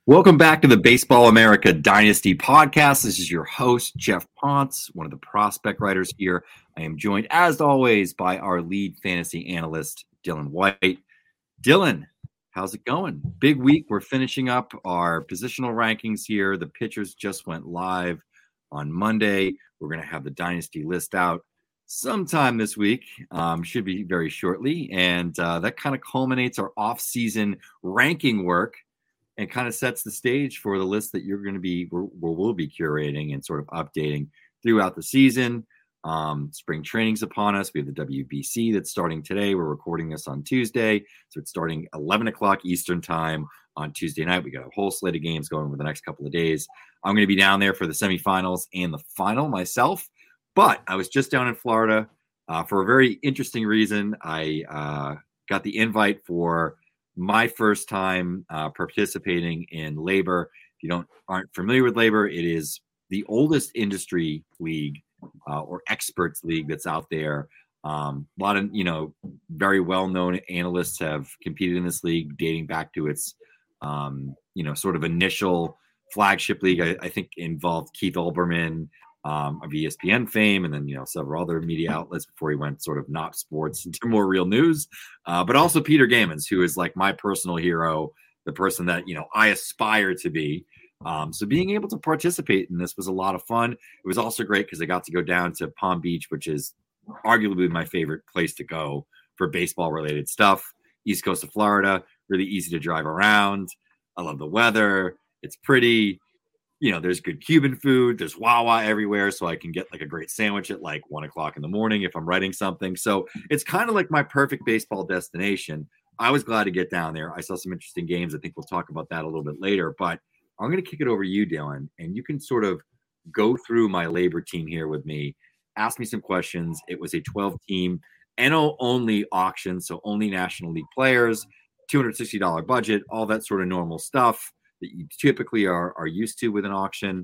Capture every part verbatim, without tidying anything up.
Welcome back to the Baseball America Dynasty podcast. This is your host, Jeff Ponce, one of the prospect writers here. I am joined, as always, by our lead fantasy analyst, Dylan White. Dylan, how's it going? Big week. We're finishing up our positional rankings here. The pitchers just went live on Monday. We're going to have the Dynasty list out sometime this week. Um, should be very shortly. And uh, that kind of culminates our off-season ranking work and kind of sets the stage for the list that you're going to be, or we'll be curating and sort of updating throughout the season. Um, spring training's upon us. We have the W B C that's starting today. We're recording this on Tuesday. So it's starting eleven o'clock Eastern time on Tuesday night. We got a whole slate of games going over the next couple of days. I'm going to be down there for the semifinals and the final myself, but I was just down in Florida uh, for a very interesting reason. I uh, got the invite for my first time uh, participating in Labor. If you don't aren't familiar with Labor, it is the oldest industry league uh, or experts league that's out there. Um, a lot of, you know, very well-known analysts have competed in this league dating back to its, um, you know, sort of initial flagship league. I, I think involved Keith Olbermann um, of E S P N fame, and then, you know, several other media outlets before he went sort of not sports into more real news. Uh, but also Peter Gammons, who is like my personal hero, the person that, you know, I aspire to be. Um, so being able to participate in this was a lot of fun. It was also great because I got to go down to Palm Beach, which is arguably my favorite place to go for baseball related stuff. East coast of Florida, really easy to drive around. I love the weather. It's pretty. You know, there's good Cuban food. There's Wawa everywhere, so I can get like a great sandwich at like one o'clock in the morning if I'm writing something. So it's kind of like my perfect baseball destination. I was glad to get down there. I saw some interesting games. I think we'll talk about that a little bit later. But I'm going to kick it over to you, Dylan, and you can sort of go through my Labor team here with me. Ask me some questions. It was a twelve-team N O-only auction, so only National League players, two hundred sixty dollars budget, all that sort of normal stuff that you typically are, are used to with an auction.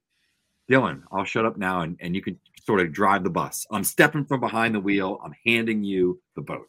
Dylan, I'll shut up now, and, and you can sort of drive the bus. I'm stepping from behind the wheel. I'm handing you the boat.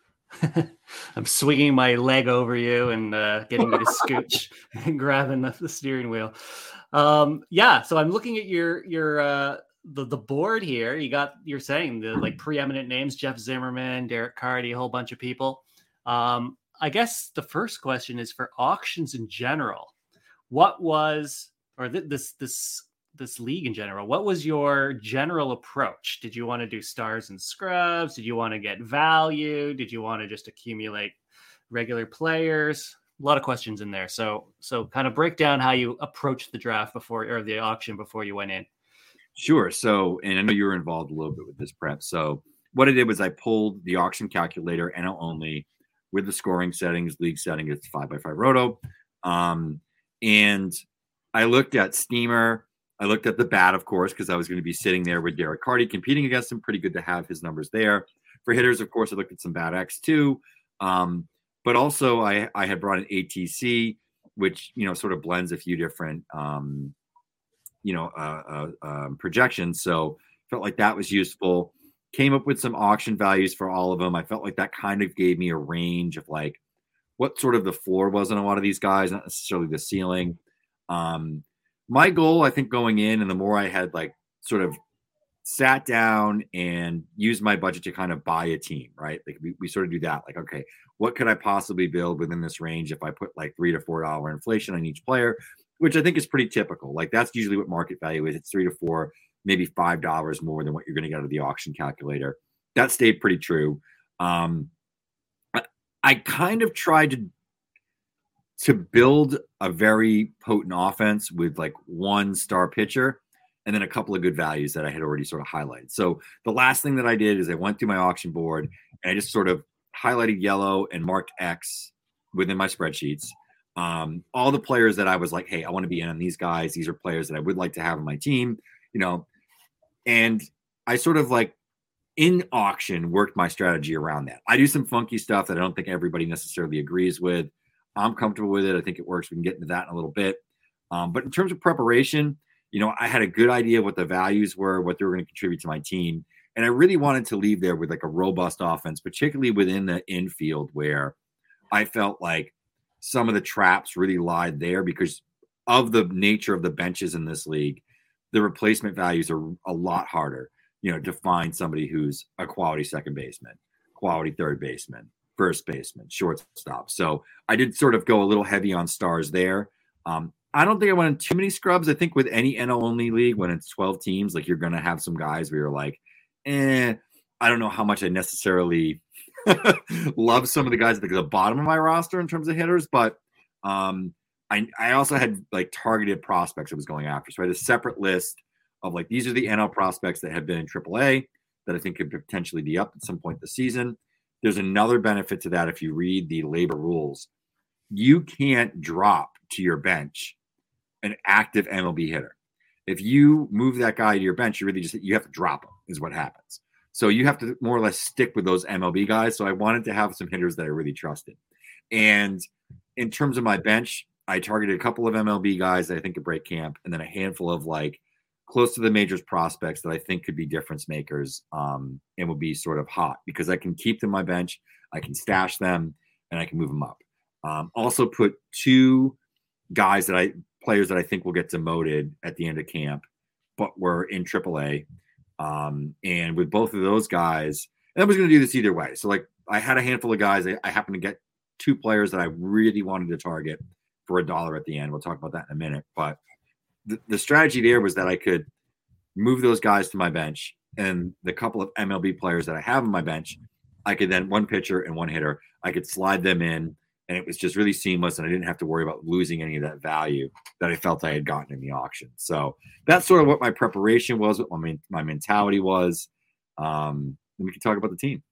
I'm swinging my leg over you and uh, getting you to scooch and grabbing the, the steering wheel. Um, yeah, so I'm looking at your your uh, the the board here. You got you're saying the like preeminent names: Jeff Zimmerman, Derek Carty, a whole bunch of people. Um, I guess the first question is for auctions in general. What was, or th- this this this league in general, what was your general approach? Did you want to do stars and scrubs? Did you want to get value? Did you want to just accumulate regular players? A lot of questions in there. So so kind of break down how you approached the draft before, or the auction before you went in. Sure. So, and I know you were involved a little bit with this prep. So what I did was I pulled the auction calculator, N L only, with the scoring settings, league setting. It's five by five roto. Um, and I looked at Steamer. I looked at the bat, of course, because I was going to be sitting there with Derek Carty competing against him. Pretty good to have his numbers there. For hitters, of course, I looked at some Bat X too. Um, but also I, I had brought an A T C, which, you know, sort of blends a few different, um, you know, uh, uh, um, projections. So felt like that was useful. Came up with some auction values for all of them. I felt like that kind of gave me a range of like what sort of the floor was on a lot of these guys, not necessarily the ceiling. Um, my goal, I think, going in, and the more I had like sort of sat down and used my budget to kind of buy a team, right? Like we, we sort of do that. Like, okay, what could I possibly build within this range if I put like three to four dollar inflation on each player, which I think is pretty typical. Like that's usually what market value is. It's three to four, maybe five dollars more than what you're going to get out of the auction calculator. That stayed pretty true. Um, I, I kind of tried to to build a very potent offense with like one star pitcher and then a couple of good values that I had already sort of highlighted. So the last thing that I did is I went through my auction board and I just sort of highlighted yellow and marked X within my spreadsheets. Um, all the players that I was like, hey, I want to be in on these guys. These are players that I would like to have on my team, you know, and I sort of like in auction worked my strategy around that. I do some funky stuff that I don't think everybody necessarily agrees with. I'm comfortable with it. I think it works. We can get into that in a little bit. Um, but in terms of preparation, you know, I had a good idea of what the values were, what they were going to contribute to my team. And I really wanted to leave there with like a robust offense, particularly within the infield where I felt like some of the traps really lied there because of the nature of the benches in this league. The replacement values are a lot harder, you know, to find somebody who's a quality second baseman, quality third baseman, first baseman, shortstop. So I did sort of go a little heavy on stars there. Um, I don't think I went too many scrubs. I think with any N L only league, when it's twelve teams, like you're going to have some guys where you're like, eh, I don't know how much I necessarily love some of the guys at the bottom of my roster in terms of hitters, but um, I, I also had like targeted prospects I was going after. So I had a separate list of like, these are the N L prospects that have been in triple A that I think could potentially be up at some point this season. There's another benefit to that. If you read the labor rules, you can't drop to your bench an active M L B hitter. If you move that guy to your bench, you really just, you have to drop him is what happens. So you have to more or less stick with those M L B guys. So I wanted to have some hitters that I really trusted. And in terms of my bench, I targeted a couple of M L B guys that I think could break camp, and then a handful of like close to the majors prospects that I think could be difference makers um, and will be sort of hot because I can keep them on my bench, I can stash them, and I can move them up. Um, also put two guys that I players that I think will get demoted at the end of camp, but were in triple A. Um, and with both of those guys, and I was going to do this either way. So like I had a handful of guys. I, I happened to get two players that I really wanted to target for a dollar at the end. We'll talk about that in a minute. But the, the strategy there was that I could move those guys to my bench, and the couple of M L B players that I have on my bench, I could then one pitcher and one hitter, I could slide them in, and it was just really seamless, and I didn't have to worry about losing any of that value that I felt I had gotten in the auction. So that's sort of what my preparation was, what my, my mentality was. Um, and we can talk about the team.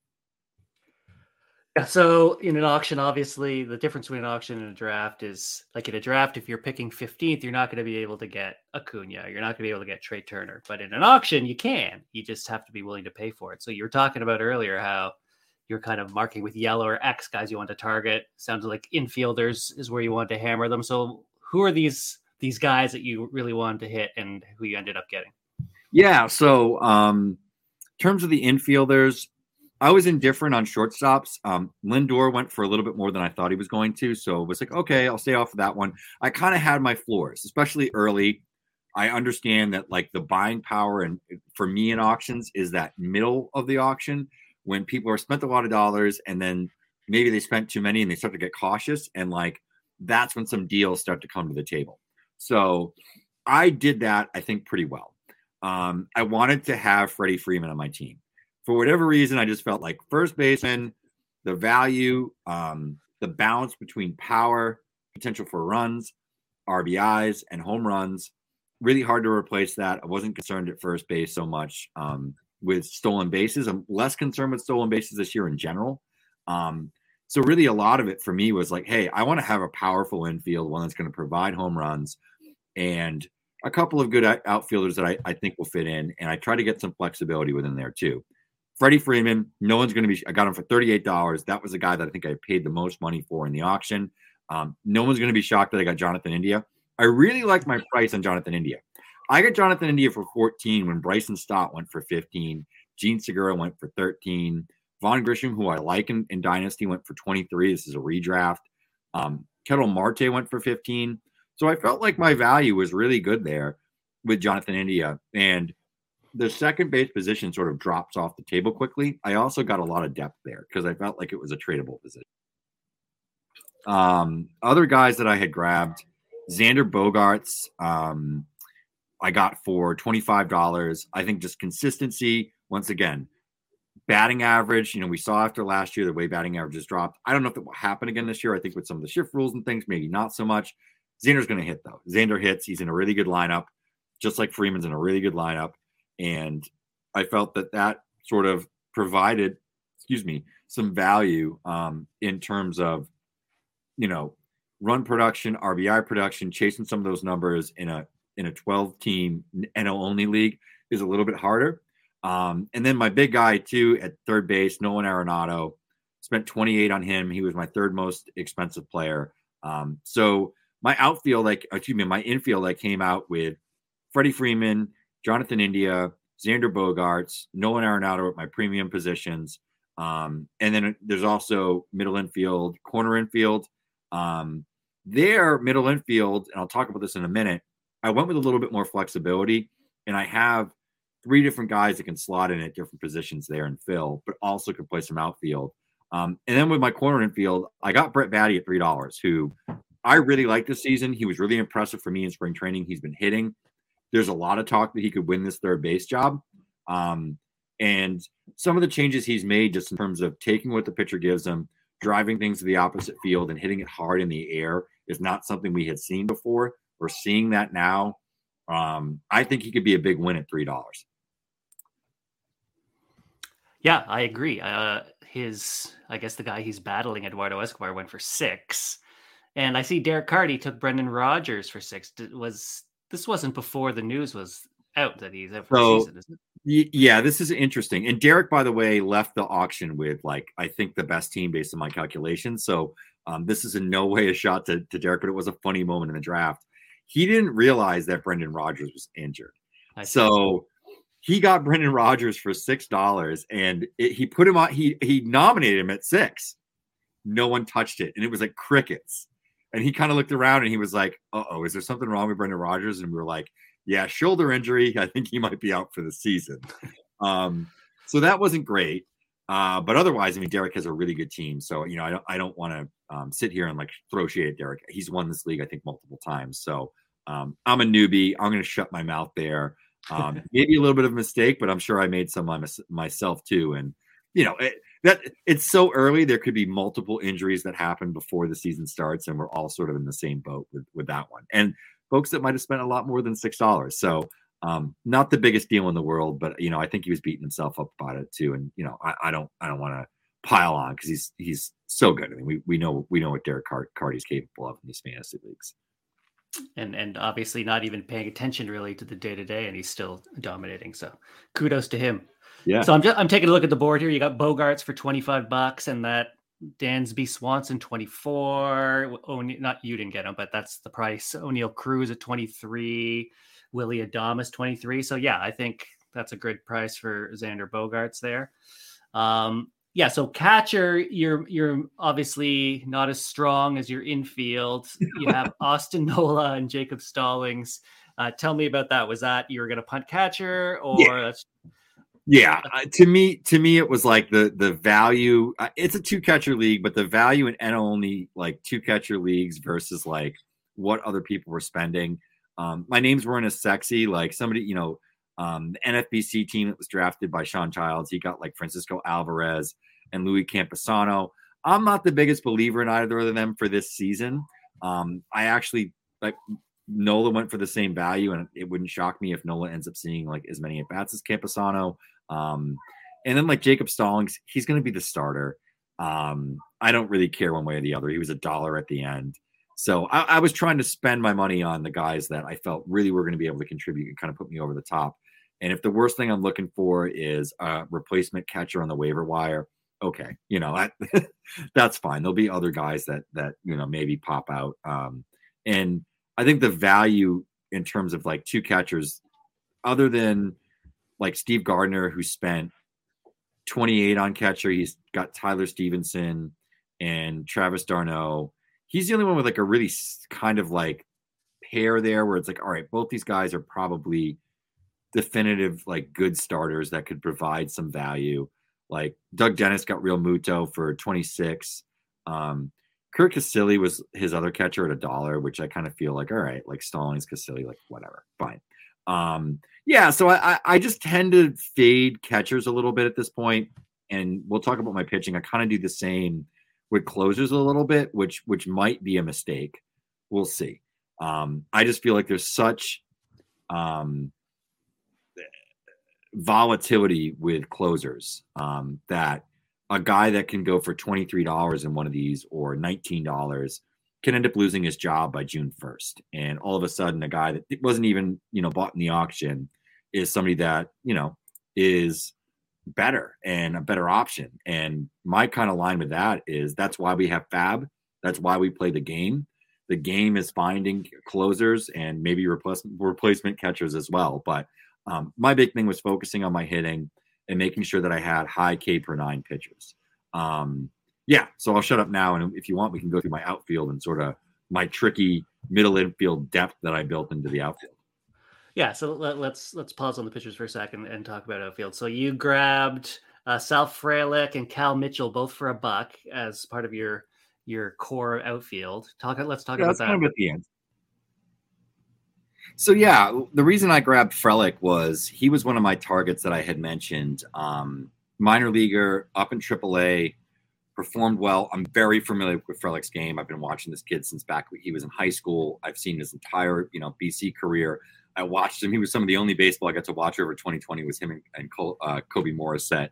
Yeah, so in an auction, obviously, the difference between an auction and a draft is like in a draft, if you're picking fifteenth, you're not going to be able to get Acuna. You're not going to be able to get Trey Turner. But in an auction, you can. You just have to be willing to pay for it. So you were talking about earlier how you're kind of marking with yellow or X guys you want to target. Sounds like infielders is where you want to hammer them. So who are these these guys that you really wanted to hit and who you ended up getting? Yeah, so um, in terms of the infielders, I was indifferent on shortstops. Um, Lindor went for a little bit more than I thought he was going to. So it was like, okay, I'll stay off of that one. I kind of had my floors, especially early. I understand that like the buying power and for me in auctions is that middle of the auction when people are spent a lot of dollars and then maybe they spent too many and they start to get cautious. And like, that's when some deals start to come to the table. So I did that, I think, pretty well. Um, I wanted to have Freddie Freeman on my team. For whatever reason, I just felt like first baseman, the value, um, the balance between power, potential for runs, R B Is, and home runs, really hard to replace that. I wasn't concerned at first base so much um, with stolen bases. I'm less concerned with stolen bases this year in general. Um, so really a lot of it for me was like, hey, I want to have a powerful infield, one that's going to provide home runs, and a couple of good outfielders that I, I think will fit in. And I try to get some flexibility within there too. Freddie Freeman, no one's going to be – I got him for thirty-eight dollars. That was the guy that I think I paid the most money for in the auction. Um, no one's going to be shocked that I got Jonathan India. I really like my price on Jonathan India. I got Jonathan India for fourteen when Bryson Stott went for fifteen. Gene Segura went for thirteen. Vaughn Grisham, who I like in, in Dynasty, went for twenty-three. This is a redraft. Um, Ketel Marte went for fifteen. So I felt like my value was really good there with Jonathan India. And the second base position sort of drops off the table quickly. I also got a lot of depth there because I felt like it was a tradable position. Um, other guys that I had grabbed, Xander Bogaerts, um, I got for twenty-five dollars. I think just consistency, once again, batting average, you know, we saw after last year the way batting averages dropped. I don't know if it will happen again this year. I think with some of the shift rules and things, maybe not so much. Xander's going to hit, though. Xander hits. He's in a really good lineup, just like Freeman's in a really good lineup. And I felt that that sort of provided, excuse me, some value um, in terms of, you know, run production, R B I production, chasing some of those numbers in a in a twelve-team N L only league is a little bit harder. Um, and then my big guy, too, at third base, Nolan Arenado, spent twenty-eight on him. He was my third most expensive player. Um, so my outfield, like, excuse me, my infield, like, came out with Freddie Freeman, Jonathan India, Xander Bogaerts, Nolan Arenado at my premium positions. Um, and then there's also middle infield, corner infield. Um, Their middle infield, and I'll talk about this in a minute, I went with a little bit more flexibility, and I have three different guys that can slot in at different positions there and fill, but also can play some outfield. Um, and then with my corner infield, I got Brett Baty at three dollars, who I really liked this season. He was really impressive for me in spring training. He's been hitting. There's a lot of talk that he could win this third base job. Um, and some of the changes he's made just in terms of taking what the pitcher gives him, driving things to the opposite field and hitting it hard in the air is not something we had seen before. We're seeing that now. Um, I think he could be a big win at three dollars. Yeah, I agree. Uh, his, I guess the guy he's battling, Eduardo Escobar, went for six. And I see Derek Carty took Brendan Rodgers for six. Was This wasn't before the news was out that he's out for so, the season, isn't it? Yeah, this is interesting. And Derek, by the way, left the auction with, like, I think the best team based on my calculations. So um, this is in no way a shot to, to Derek, but it was a funny moment in the draft. He didn't realize that Brendan Rodgers was injured. So he got Brendan Rodgers for six dollars, and it, he put him on. He he nominated him at six. No one touched it, and it was like crickets. And he kind of looked around, and he was like, "Uh oh, is there something wrong with Brendan Rodgers?" And we were like, "Yeah, shoulder injury. I think he might be out for the season." um, so that wasn't great. Uh, but otherwise, I mean, Derek has a really good team. So you know, I don't I don't want to um, sit here and like throw shade at Derek. He's won this league, I think, multiple times. So um, I'm a newbie. I'm going to shut my mouth there. Um, maybe a little bit of a mistake, but I'm sure I made some my, myself too. And, you know, it, that it's so early. There could be multiple injuries that happen before the season starts. And we're all sort of in the same boat with, with that one. And folks that might've spent a lot more than six dollars. So um, not the biggest deal in the world, but, you know, I think he was beating himself up about it too. And, you know, I, I don't, I don't want to pile on because he's, he's so good. I mean, we, we know, we know what Derek Cart- Carty's capable of in these fantasy leagues. And and obviously not even paying attention really to the day to day, and he's still dominating. So kudos to him. Yeah. So I'm just I'm taking a look at the board here. You got Bogarts for twenty-five bucks, and that Dansby Swanson twenty-four. Oh, not you didn't get him, but that's the price. O'Neill Cruz at twenty-three. Willie Adames twenty-three. So yeah, I think that's a good price for Xander Bogaerts there. Um, Yeah, so catcher, you're you're obviously not as strong as your infield. You have Austin Nola and Jacob Stallings. Uh, tell me about that. Was that you were going to punt catcher, or yeah, that's... yeah. Uh, to me, to me, it was like the the value. Uh, it's a two catcher league, but the value in N only like two catcher leagues versus like what other people were spending. Um, my names weren't as sexy. Like somebody, you know. Um, the N F B C team that was drafted by Sean Childs, he got like Francisco Alvarez and Louis Campusano. I'm not the biggest believer in either of them for this season. Um, I actually like Nola went for the same value, and it wouldn't shock me if Nola ends up seeing like as many at bats as Campusano. Um, and then like Jacob Stallings, he's going to be the starter. Um, I don't really care one way or the other. He was a dollar at the end. So I, I was trying to spend my money on the guys that I felt really were going to be able to contribute and kind of put me over the top. And if the worst thing I'm looking for is a replacement catcher on the waiver wire, okay, you know, I, that's fine. There'll be other guys that, that, you know, maybe pop out. Um, and I think the value in terms of like two catchers, other than like Steve Gardner, who spent twenty-eight on catcher, he's got Tyler Stevenson and Travis d'Arnaud. He's the only one with like a really kind of like pair there where it's like, all right, both these guys are probably definitive, like good starters that could provide some value. Like Doug Dennis got Real Muto for twenty-six. Um, Kurt Casilli was his other catcher at a dollar, which I kind of feel like, all right, like Stallings, Casilli, like whatever, fine. Um, yeah, so I, I just tend to fade catchers a little bit at this point, and we'll talk about my pitching. I kind of do the same with closers a little bit, which which might be a mistake. We'll see. Um, I just feel like there's such um, volatility with closers um, that a guy that can go for twenty-three dollars in one of these or nineteen dollars can end up losing his job by June first. And all of a sudden, a guy that wasn't even, you know, bought in the auction is somebody that, you know, is better and a better option. And my kind of line with that is that's why we have Fab. That's why we play the game. The game is finding closers and maybe replacement replacement catchers as well. But um, my big thing was focusing on my hitting and making sure that I had high K per nine pitchers. Um, yeah, so I'll shut up now. And if you want, we can go through my outfield and sort of my tricky middle infield depth that I built into the outfield. Yeah, so let, let's let's pause on the pitchers for a second and talk about outfield. So you grabbed uh, Sal Frelick and Cal Mitchell both for a buck as part of your your core outfield. Talk. Let's talk yeah, about that's that. Kind of at the end. So yeah, the reason I grabbed Frelick was he was one of my targets that I had mentioned. Um, minor leaguer, up in triple A, performed well. I'm very familiar with Frelick's game. I've been watching this kid since back when he was in high school. I've seen his entire, you know, B C career. I watched him. He was some of the only baseball I got to watch over twenty twenty was him and, and Col- uh, Kobe Morissette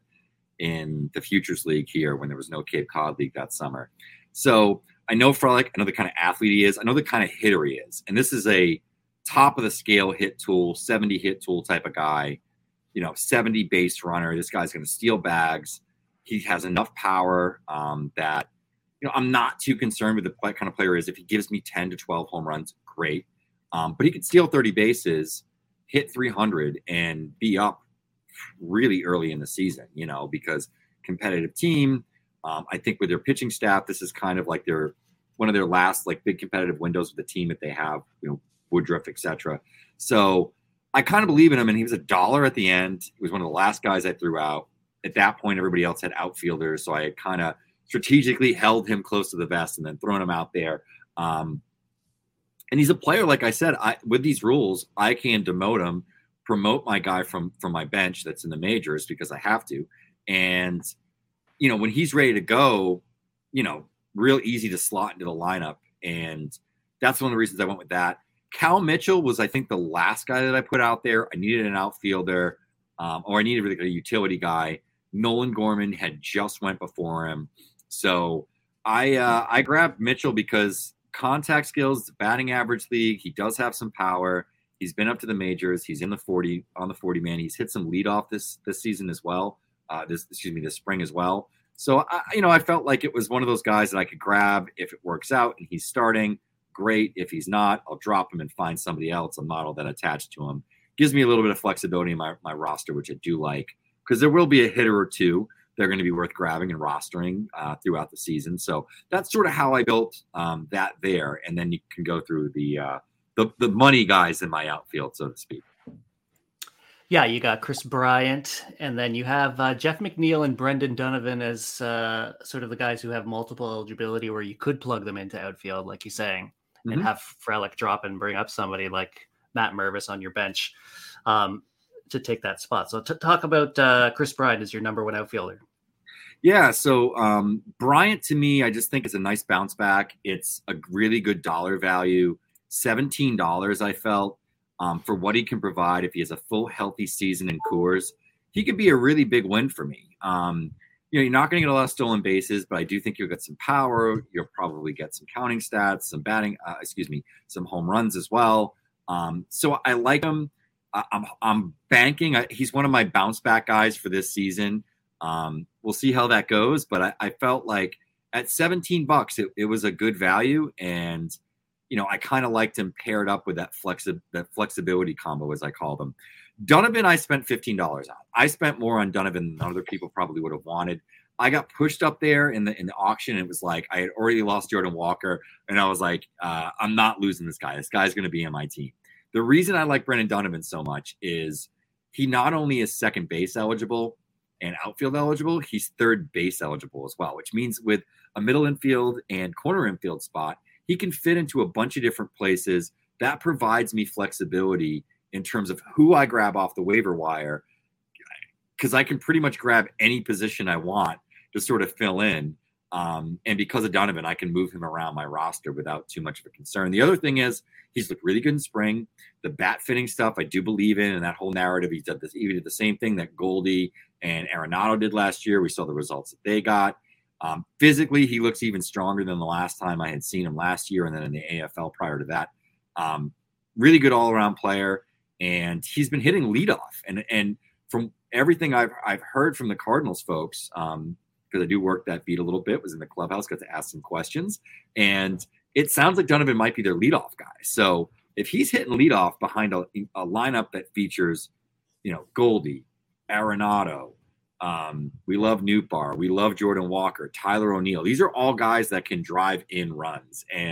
in the Futures League here when there was no Cape Cod League that summer. So I know Frelick. I know the kind of athlete he is. I know the kind of hitter he is. And this is a top of the scale hit tool, seventy hit tool type of guy, you know, seventy base runner. This guy's going to steal bags. He has enough power um, that, you know, I'm not too concerned with the play, kind of player is. If he gives me ten to twelve home runs, great. Um, but he could steal thirty bases, hit three hundred, and be up really early in the season, you know, because competitive team. Um, I think with their pitching staff, this is kind of like their one of their last like big competitive windows with the team that they have, you know, Woodruff, et cetera. So I kind of believe in him, and he was a dollar at the end. He was one of the last guys I threw out. At that point, everybody else had outfielders, so I kind of strategically held him close to the vest and then thrown him out there. Um, and he's a player, like I said, I, with these rules, I can demote him, promote my guy from from my bench that's in the majors because I have to. And, you know, when he's ready to go, you know, real easy to slot into the lineup. And that's one of the reasons I went with that. Cal Mitchell was, I think, the last guy that I put out there. I needed an outfielder, um, or I needed really a utility guy. Nolan Gorman had just went before him. So I uh, I grabbed Mitchell because contact skills, batting average league. He does have some power. He's been up to the majors. He's in the forty on the forty man. He's hit some leadoff this this season as well. Uh, this excuse me, this spring as well. So I, you know, I felt like it was one of those guys that I could grab if it works out and he's starting. Great. If he's not, I'll drop him and find somebody else, a model that attached to him. Gives me a little bit of flexibility in my, my roster, which I do like, because there will be a hitter or two that are going to be worth grabbing and rostering uh, throughout the season. So that's sort of how I built um, that there. And then you can go through the, uh, the the money guys in my outfield, so to speak. Yeah, you got Chris Bryant, and then you have uh, Jeff McNeil and Brendan Donovan as uh, sort of the guys who have multiple eligibility where you could plug them into outfield, like you're saying, mm-hmm. and have Frelick drop and bring up somebody like Matt Mervis on your bench um, to take that spot. So to talk about uh, Chris Bryant as your number one outfielder. Yeah, so um, Bryant to me, I just think is a nice bounce back. It's a really good dollar value, seventeen dollars I felt. Um, for what he can provide, if he has a full healthy season in Coors, he could be a really big win for me. Um, you know, you're not going to get a lot of stolen bases, but I do think you'll get some power. You'll probably get some counting stats, some batting, uh, excuse me, some home runs as well. Um, so I like him. I, I'm, I'm banking. I, he's one of my bounce back guys for this season. Um, we'll see how that goes, but I, I felt like at seventeen bucks, it, it was a good value, and you know, I kind of liked him paired up with that flexi- that flexibility combo, as I call them. Donovan, I spent fifteen dollars on. I spent more on Donovan than other people probably would have wanted. I got pushed up there in the in the auction. And it was like I had already lost Jordan Walker, and I was like, uh, I'm not losing this guy. This guy's going to be on my team. The reason I like Brendan Donovan so much is he not only is second base eligible and outfield eligible, he's third base eligible as well, which means with a middle infield and corner infield spot, he can fit into a bunch of different places. That provides me flexibility in terms of who I grab off the waiver wire, because I can pretty much grab any position I want to sort of fill in. Um, and because of Donovan, I can move him around my roster without too much of a concern. The other thing is he's looked really good in spring. The bat fitting stuff I do believe in, and that whole narrative. He did this, he did the same thing that Goldie and Arenado did last year. We saw the results that they got. Um, physically, he looks even stronger than the last time I had seen him last year, and then in the A F L prior to that. Um, really good all-around player, and he's been hitting leadoff. And and from everything I've I've heard from the Cardinals folks, um, because I do work that beat a little bit, was in the clubhouse, got to ask some questions, and it sounds like Donovan might be their leadoff guy. So if he's hitting leadoff behind a, a lineup that features, you know, Goldie, Arenado. Um, we love Nootbaar. We love Jordan Walker, Tyler O'Neill. These are all guys that can drive in runs. And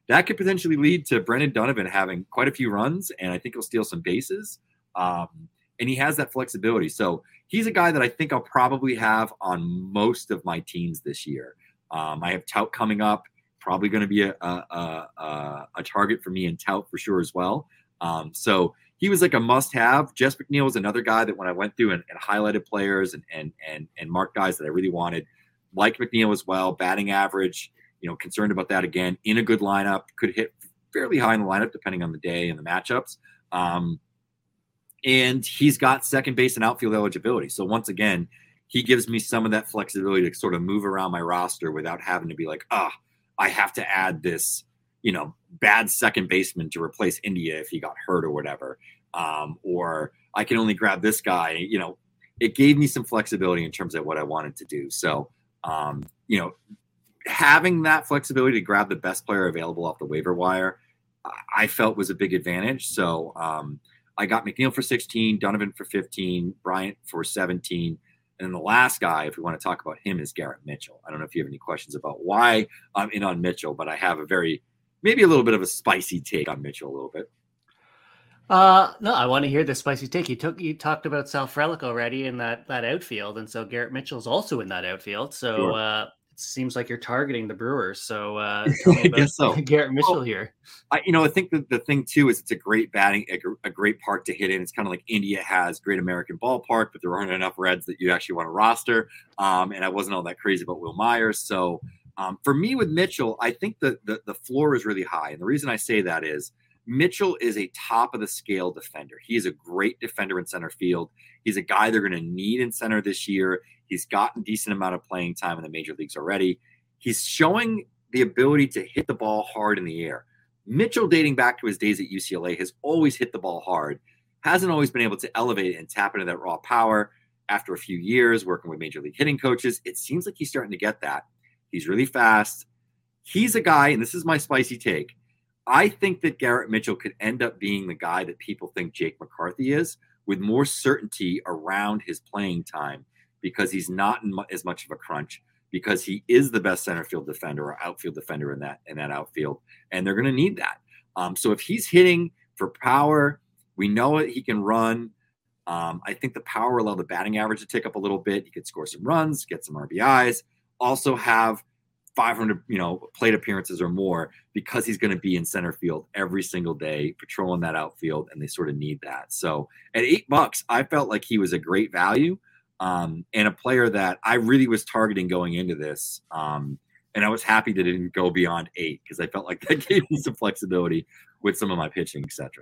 that could potentially lead to Brendan Donovan having quite a few runs, and I think he'll steal some bases. Um, and he has that flexibility. So he's a guy that I think I'll probably have on most of my teams this year. Um, I have Tout coming up, probably going to be a, a, a, a target for me in Tout for sure as well. Um, so he was like a must-have. Jess McNeil was another guy that when I went through and, and highlighted players and and and and marked guys that I really wanted, like McNeil as well, batting average, you know, concerned about that again, in a good lineup, could hit fairly high in the lineup depending on the day and the matchups. Um, and he's got second base and outfield eligibility. So once again, he gives me some of that flexibility to sort of move around my roster without having to be like, ah, oh, I have to add this, you know, bad second baseman to replace India if he got hurt or whatever. Um, or I can only grab this guy. You know, it gave me some flexibility in terms of what I wanted to do. So, um, you know, having that flexibility to grab the best player available off the waiver wire, I felt was a big advantage. So um, I got McNeil for sixteen, Donovan for fifteen, Bryant for seventeen. And then the last guy, if we want to talk about him, is Garrett Mitchell. I don't know if you have any questions about why I'm in on Mitchell, but I have a very, maybe a little bit of a spicy take on Mitchell a little bit. Uh, no, I want to hear the spicy take. You took, you talked about Sal Frelick already in that, that outfield. And so Garrett Mitchell's also in that outfield. So Sure. uh, it seems like you're targeting the Brewers. So uh, tell me about I guess so. Garrett Mitchell well, here. I, you know, I think that the thing too is it's a great batting, a, a great park to hit in. It's kind of like India has Great American Ballpark, but there aren't enough Reds that you actually want to roster. Um, and I wasn't all that crazy about Will Myers. So um, for me with Mitchell, I think the, the the floor is really high. And the reason I say that is Mitchell is a top of the scale defender. He is a great defender in center field. He's a guy they're going to need in center this year. He's gotten a decent amount of playing time in the major leagues already. He's showing the ability to hit the ball hard in the air. Mitchell, dating back to his days at U C L A, has always hit the ball hard, hasn't always been able to elevate it and tap into that raw power. After a few years working with major league hitting coaches, it seems like he's starting to get that. He's really fast. He's a guy, and this is my spicy take, I think that Garrett Mitchell could end up being the guy that people think Jake McCarthy is, with more certainty around his playing time, because he's not in as much of a crunch, because he is the best center field defender or outfield defender in that in that outfield, and they're going to need that. Um, so if he's hitting for power, we know it, he can run. Um, I think the power will allow the batting average to tick up a little bit. He could score some runs, get some R B Is, also have five hundred, you know, plate appearances or more, because he's going to be in center field every single day, patrolling that outfield, and they sort of need that. So at eight bucks, I felt like he was a great value, um, and a player that I really was targeting going into this. Um, and I was happy that it didn't go beyond eight, because I felt like that gave me some flexibility with some of my pitching, et cetera.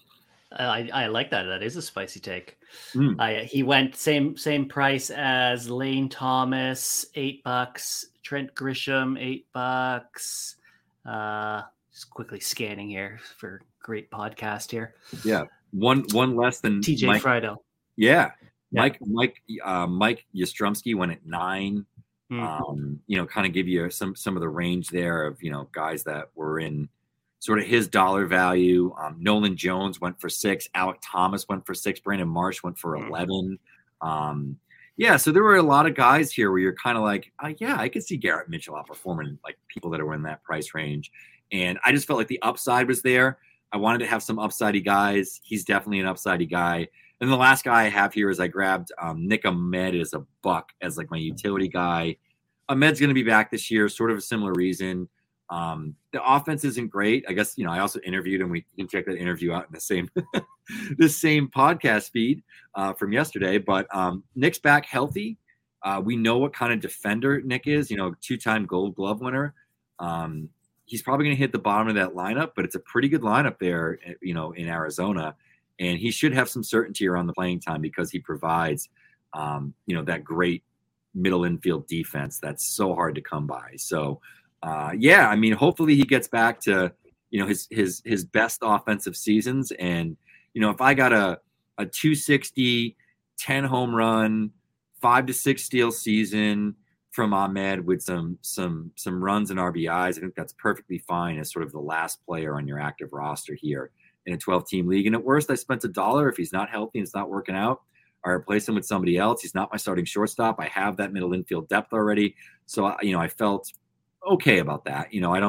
I, I like that. That is a spicy take. Mm. I, he went same same price as Lane Thomas, eight bucks. Trent Grisham, eight bucks. Uh, just quickly scanning here for great podcast here. Yeah, one one less than T J Mike, Friedel. Yeah, yeah. Mike Mike uh, Mike Yastrzemski went at nine. Mm. Um, you know, kind of give you some some of the range there of, you know, guys that were in sort of his dollar value. Um, Nolan Jones went for six. Alec Thomas went for six. Brandon Marsh went for eleven. Um, yeah, so there were a lot of guys here where you're kind of like, uh, yeah, I could see Garrett Mitchell outperforming like people that are in that price range. And I just felt like the upside was there. I wanted to have some upsidey guys. He's definitely an upsidey guy. And the last guy I have here is I grabbed um, Nick Ahmed as a buck as like my utility guy. Ahmed's going to be back this year, sort of a similar reason. Um, the offense isn't great. I guess, you know, I also interviewed him. We can check that interview out in the same, the same podcast feed uh, from yesterday, but um, Nick's back healthy. Uh, we know what kind of defender Nick is, you know, two-time Gold Glove winner. Um, he's probably going to hit the bottom of that lineup, but it's a pretty good lineup there, you know, in Arizona, and he should have some certainty around the playing time, because he provides, um, you know, that great middle infield defense that's so hard to come by. So, Uh, yeah, I mean, hopefully he gets back to, you know, his his his best offensive seasons. And, you know, if I got a a two sixty, ten home run, five to six steal season from Ahmed with some some some runs and R B Is, I think that's perfectly fine as sort of the last player on your active roster here in a twelve-team league. And at worst, I spent a dollar. If he's not healthy and it's not working out, I replace him with somebody else. He's not my starting shortstop. I have that middle infield depth already. So, you know, I felt okay about that. You know, I don't,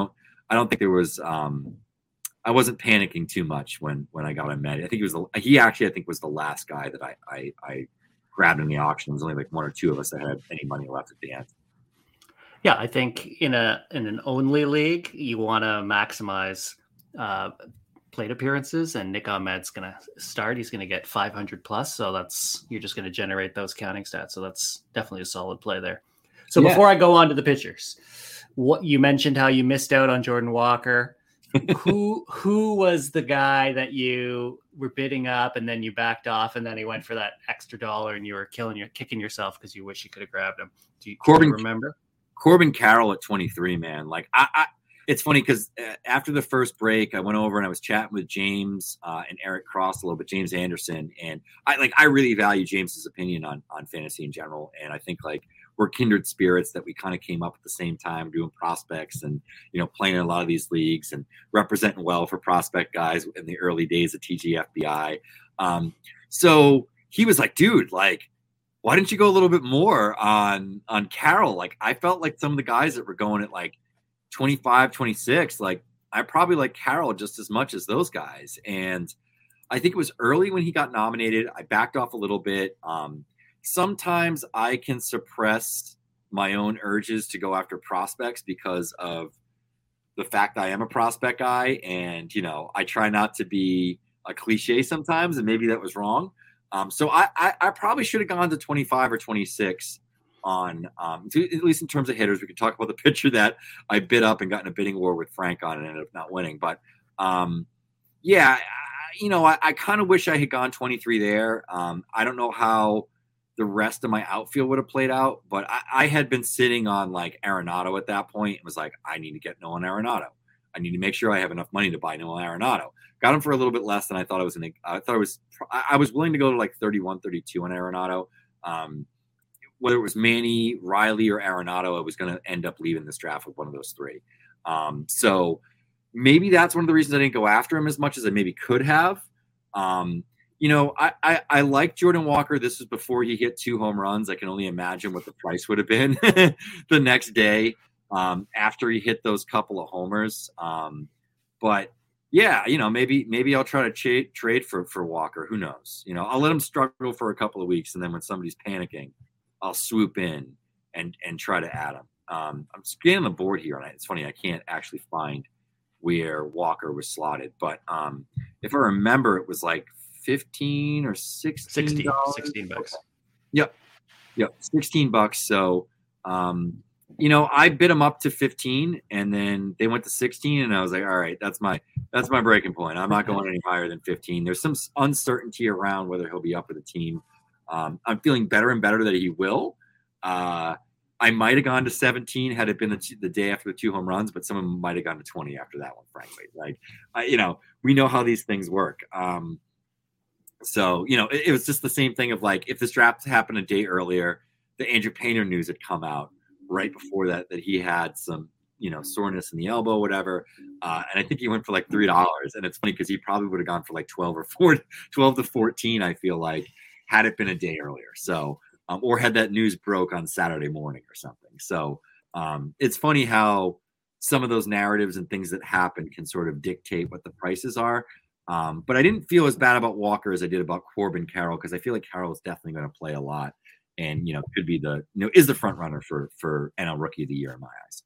I don't think there was. Um, I wasn't panicking too much when when I got him met. I think he was the, he actually I think was the last guy that I I, I grabbed in the auction. There was only like one or two of us that had any money left at the end. Yeah, I think in a in an only league, you want to maximize uh, plate appearances, and Nick Ahmed's going to start. He's going to get five hundred plus, so that's you're just going to generate those counting stats. So that's definitely a solid play there. So yeah. Before I go on to the pitchers, what you mentioned how you missed out on Jordan Walker. who who was the guy that you were bidding up and then you backed off and then he went for that extra dollar and you were killing your kicking yourself because you wish you could have grabbed him? Do you, Corbin, do you remember? Corbin Carroll at twenty-three, man. Like I, I it's funny because uh, after the first break, I went over and I was chatting with James uh, and Eric Cross a little bit, James Anderson, and I like I really value James's opinion on on fantasy in general, and I think like we're kindred spirits that we kind of came up at the same time doing prospects and, you know, playing in a lot of these leagues and representing well for prospect guys in the early days of T G F B I. Um, so he was like, dude, like, why didn't you go a little bit more on, on Carroll? Like, I felt like some of the guys that were going at like twenty-five, twenty-six, like I probably like Carroll just as much as those guys. And I think it was early when he got nominated. I backed off a little bit. Um, Sometimes I can suppress my own urges to go after prospects because of the fact that I am a prospect guy. And, you know, I try not to be a cliche sometimes. And maybe that was wrong. Um, so I, I, I probably should have gone to twenty-five or twenty-six on, um, to, at least in terms of hitters. We can talk about the pitcher that I bid up and got in a bidding war with Frank on and ended up not winning. But, um, yeah, I, you know, I, I kind of wish I had gone twenty-three there. Um, I don't know how the rest of my outfield would have played out, but I, I had been sitting on like Arenado at that point. It was like, I need to get Nolan Arenado. I need to make sure I have enough money to buy Nolan Arenado. Got him for a little bit less than I thought I was in. I thought it was, I was willing to go to like thirty-one, thirty-two on Arenado. Um, whether it was Manny, Riley, or Arenado, I was going to end up leaving this draft with one of those three. Um, so maybe that's one of the reasons I didn't go after him as much as I maybe could have. Um, You know, I, I, I like Jordan Walker. This was before he hit two home runs. I can only imagine what the price would have been the next day um, after he hit those couple of homers. Um, but yeah, you know, maybe maybe I'll try to ch- trade for for Walker. Who knows? You know, I'll let him struggle for a couple of weeks, and then when somebody's panicking, I'll swoop in and and try to add him. Um, I'm scanning the board here, and it's funny I can't actually find where Walker was slotted, but um, if I remember, it was like fifteen or sixteen, sixteen, sixteen bucks. Yep. Yep. sixteen bucks. So, um, you know, I bid them up to fifteen and then they went to sixteen and I was like, all right, that's my, that's my breaking point. I'm not going any higher than fifteen. There's some uncertainty around whether he'll be up with the team. Um, I'm feeling better and better that he will. Uh, I might have gone to seventeen had it been the, t- the day after the two home runs, but someone might have gone to twenty after that one, frankly. Like, I, you know, we know how these things work. Um, So, you know, it, it was just the same thing of like, if this draft happened a day earlier, the Andrew Painter news had come out right before that, that he had some, you know, soreness in the elbow, whatever. Uh, and I think he went for like three dollars. And it's funny because he probably would have gone for like twelve or four, twelve to fourteen, I feel like, had it been a day earlier. So, um, or had that news broke on Saturday morning or something. So um, it's funny how some of those narratives and things that happen can sort of dictate what the prices are. Um, but I didn't feel as bad about Walker as I did about Corbin Carroll because I feel like Carroll is definitely going to play a lot, and you know could be the you know is the front runner for for N L Rookie of the Year in my eyes.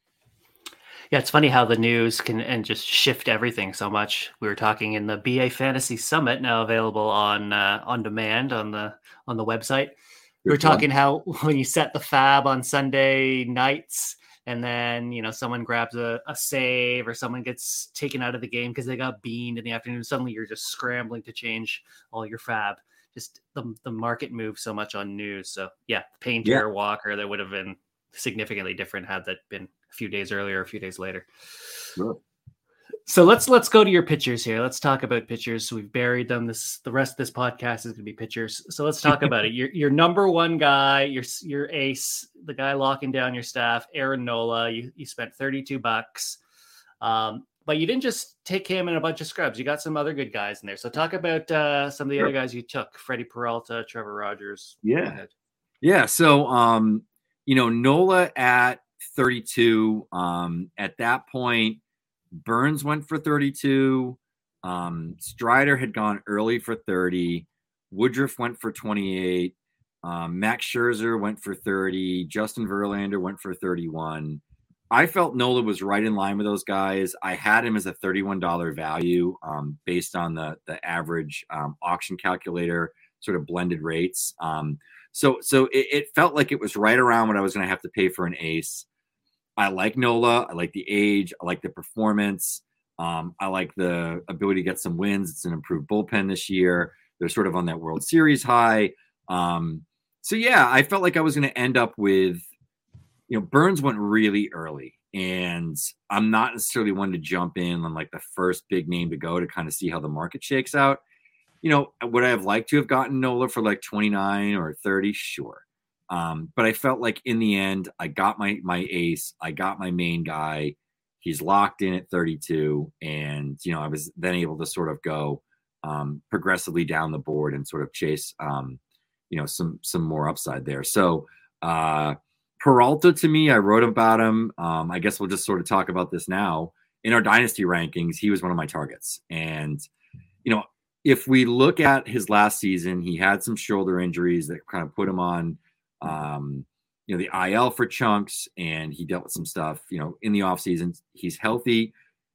Yeah, it's funny how the news can and just shift everything so much. We were talking in the B A Fantasy Summit, now available on uh, on demand on the on the website. We were talking how when you set the fab on Sunday nights. And then, you know, someone grabs a, a save or someone gets taken out of the game because they got beamed in the afternoon. Suddenly you're just scrambling to change all your fab. Just the, the market moves so much on news. So, yeah, Painter, yeah. Walker, that would have been significantly different had that been a few days earlier, a few days later. Sure. So let's let's go to your pitchers here. Let's talk about pitchers. We've buried them. This the rest of this podcast is going to be pitchers. So let's talk about it. Your your number one guy, your your ace, the guy locking down your staff, Aaron Nola. You you spent thirty-two bucks, um, but you didn't just take him and a bunch of scrubs. You got some other good guys in there. So talk about uh, some of the sure. other guys you took: Freddie Peralta, Trevor Rogers. Yeah, yeah. So um, you know, Nola at thirty-two. Um, at that point. Burns went for thirty-two. Um, Strider had gone early for thirty. Woodruff went for twenty-eight. Um, Max Scherzer went for thirty. Justin Verlander went for thirty-one. I felt Nola was right in line with those guys. I had him as a thirty-one dollars value um, based on the the average um, auction calculator sort of blended rates. Um, so so it, it felt like it was right around what I was going to have to pay for an ace. I like Nola. I like the age. I like the performance. Um, I like the ability to get some wins. It's an improved bullpen this year. They're sort of on that World Series high. Um, so, yeah, I felt like I was going to end up with, you know, Burns went really early. And I'm not necessarily one to jump in on like the first big name to go to kind of see how the market shakes out. You know, would I have liked to have gotten Nola for like twenty-nine or thirty? Sure. Um, but I felt like in the end, I got my my ace. I got my main guy. He's locked in at thirty-two. And, you know, I was then able to sort of go um, progressively down the board and sort of chase, um, you know, some some more upside there. So uh, Peralta, to me, I wrote about him. Um, I guess we'll just sort of talk about this now. In our dynasty rankings, he was one of my targets. And, you know, if we look at his last season, he had some shoulder injuries that kind of put him on, um, you know, the I L for chunks, and he dealt with some stuff, you know, in the offseason. He's healthy.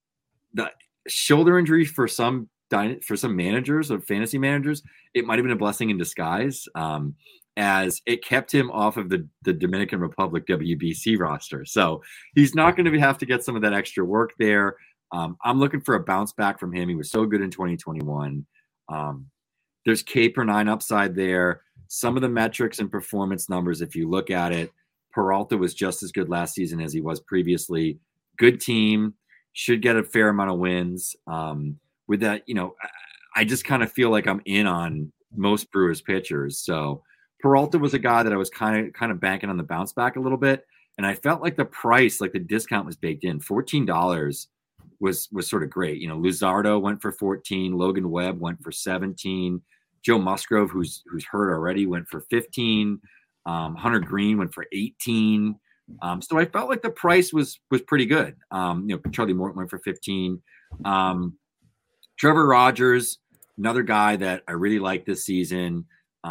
The shoulder injury for some for some managers or fantasy managers, it might have been a blessing in disguise, um, as it kept him off of the, the Dominican Republic W B C roster. So he's not going to have to get some of that extra work there. Um, I'm looking for a bounce back from him. He was so good in twenty twenty-one. Um, there's K per nine upside there. Some of the metrics and performance numbers, if you look at it, Peralta was just as good last season as he was previously. Good team, should get a fair amount of wins. Um, with that, you know, I, I just kind of feel like I'm in on most Brewers pitchers. So Peralta was a guy that I was kind of kind of banking on the bounce back a little bit. And I felt like the price, like the discount was baked in. fourteen dollars was was sort of great. You know, Luzardo went for fourteen. Logan Webb went for seventeen. Joe Musgrove, who's who's hurt already, went for fifteen. Um, Hunter Green went for eighteen. Um, so I felt like the price was was pretty good. Um, you know, Charlie Morton went for fifteen. Um, Trevor Rogers, another guy that I really like this season.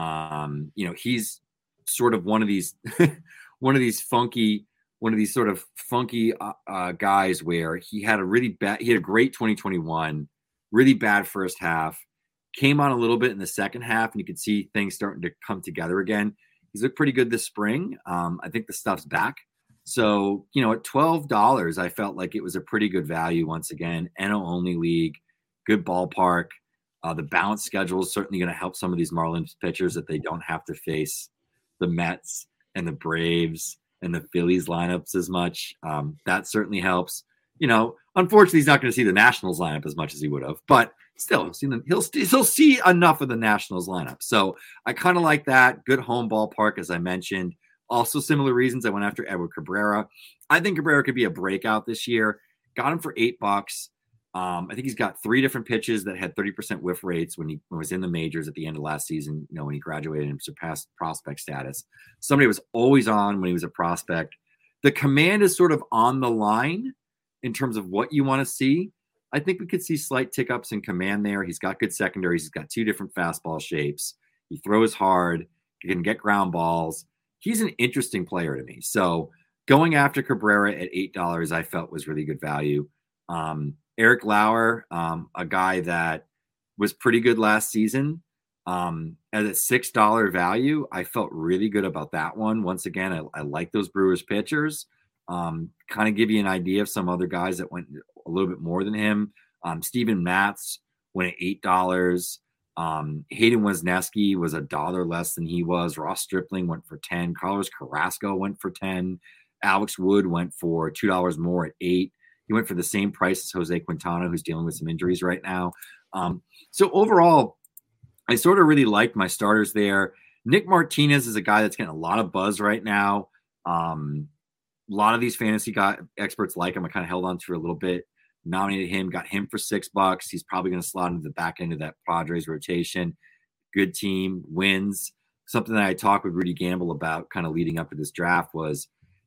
Um, you know, he's sort of one of these one of these funky, one of these sort of funky uh, uh, guys where he had a really bad, he had a great twenty twenty-one, really bad first half, came on a little bit in the second half, and you could see things starting to come together again. He's looked pretty good this spring. Um, I think the stuff's back. So, you know, at twelve dollars, I felt like it was a pretty good value once again. N O only league, good ballpark. Uh, the balance schedule is certainly going to help some of these Marlins pitchers that they don't have to face the Mets and the Braves and the Phillies lineups as much. Um, that certainly helps. You know, unfortunately, he's not going to see the Nationals lineup as much as he would have, but still, he'll see, them, he'll, he'll see enough of the Nationals lineup. So I kind of like that. Good home ballpark, as I mentioned. Also, similar reasons I went after Edward Cabrera. I think Cabrera could be a breakout this year. Got him for eight bucks. Um, I think he's got three different pitches that had thirty percent whiff rates when he, when he was in the majors at the end of last season, you know, when he graduated and surpassed prospect status. Somebody was always on when he was a prospect. The command is sort of on the line in terms of what you want to see. I think we could see slight tick ups in command there. He's got good secondaries. He's got two different fastball shapes. He throws hard. He can get ground balls. He's an interesting player to me. So going after Cabrera at eight dollars, I felt was really good value. Um, Eric Lauer, um, a guy that was pretty good last season, um, at a six dollars value, I felt really good about that one. Once again, I, I like those Brewers pitchers. Um, kind of give you an idea of some other guys that went a little bit more than him. Um, Steven Matz went at eight dollars. Um, Hayden Wesneski was a dollar less than he was. Ross Stripling went for ten. Carlos Carrasco went for ten. Alex Wood went for two dollars more at eight. He went for the same price as Jose Quintana, who's dealing with some injuries right now. Um, so overall, I sort of really liked my starters there. Nick Martinez is a guy that's getting a lot of buzz right now. Um, a lot of these fantasy guy, experts like him. I kind of held on to for a little bit. Nominated him, got him for six bucks. He's probably going to slot into the back end of that Padres rotation. Good team, wins. Something that I talked with Rudy Gamble about kind of leading up to this draft was,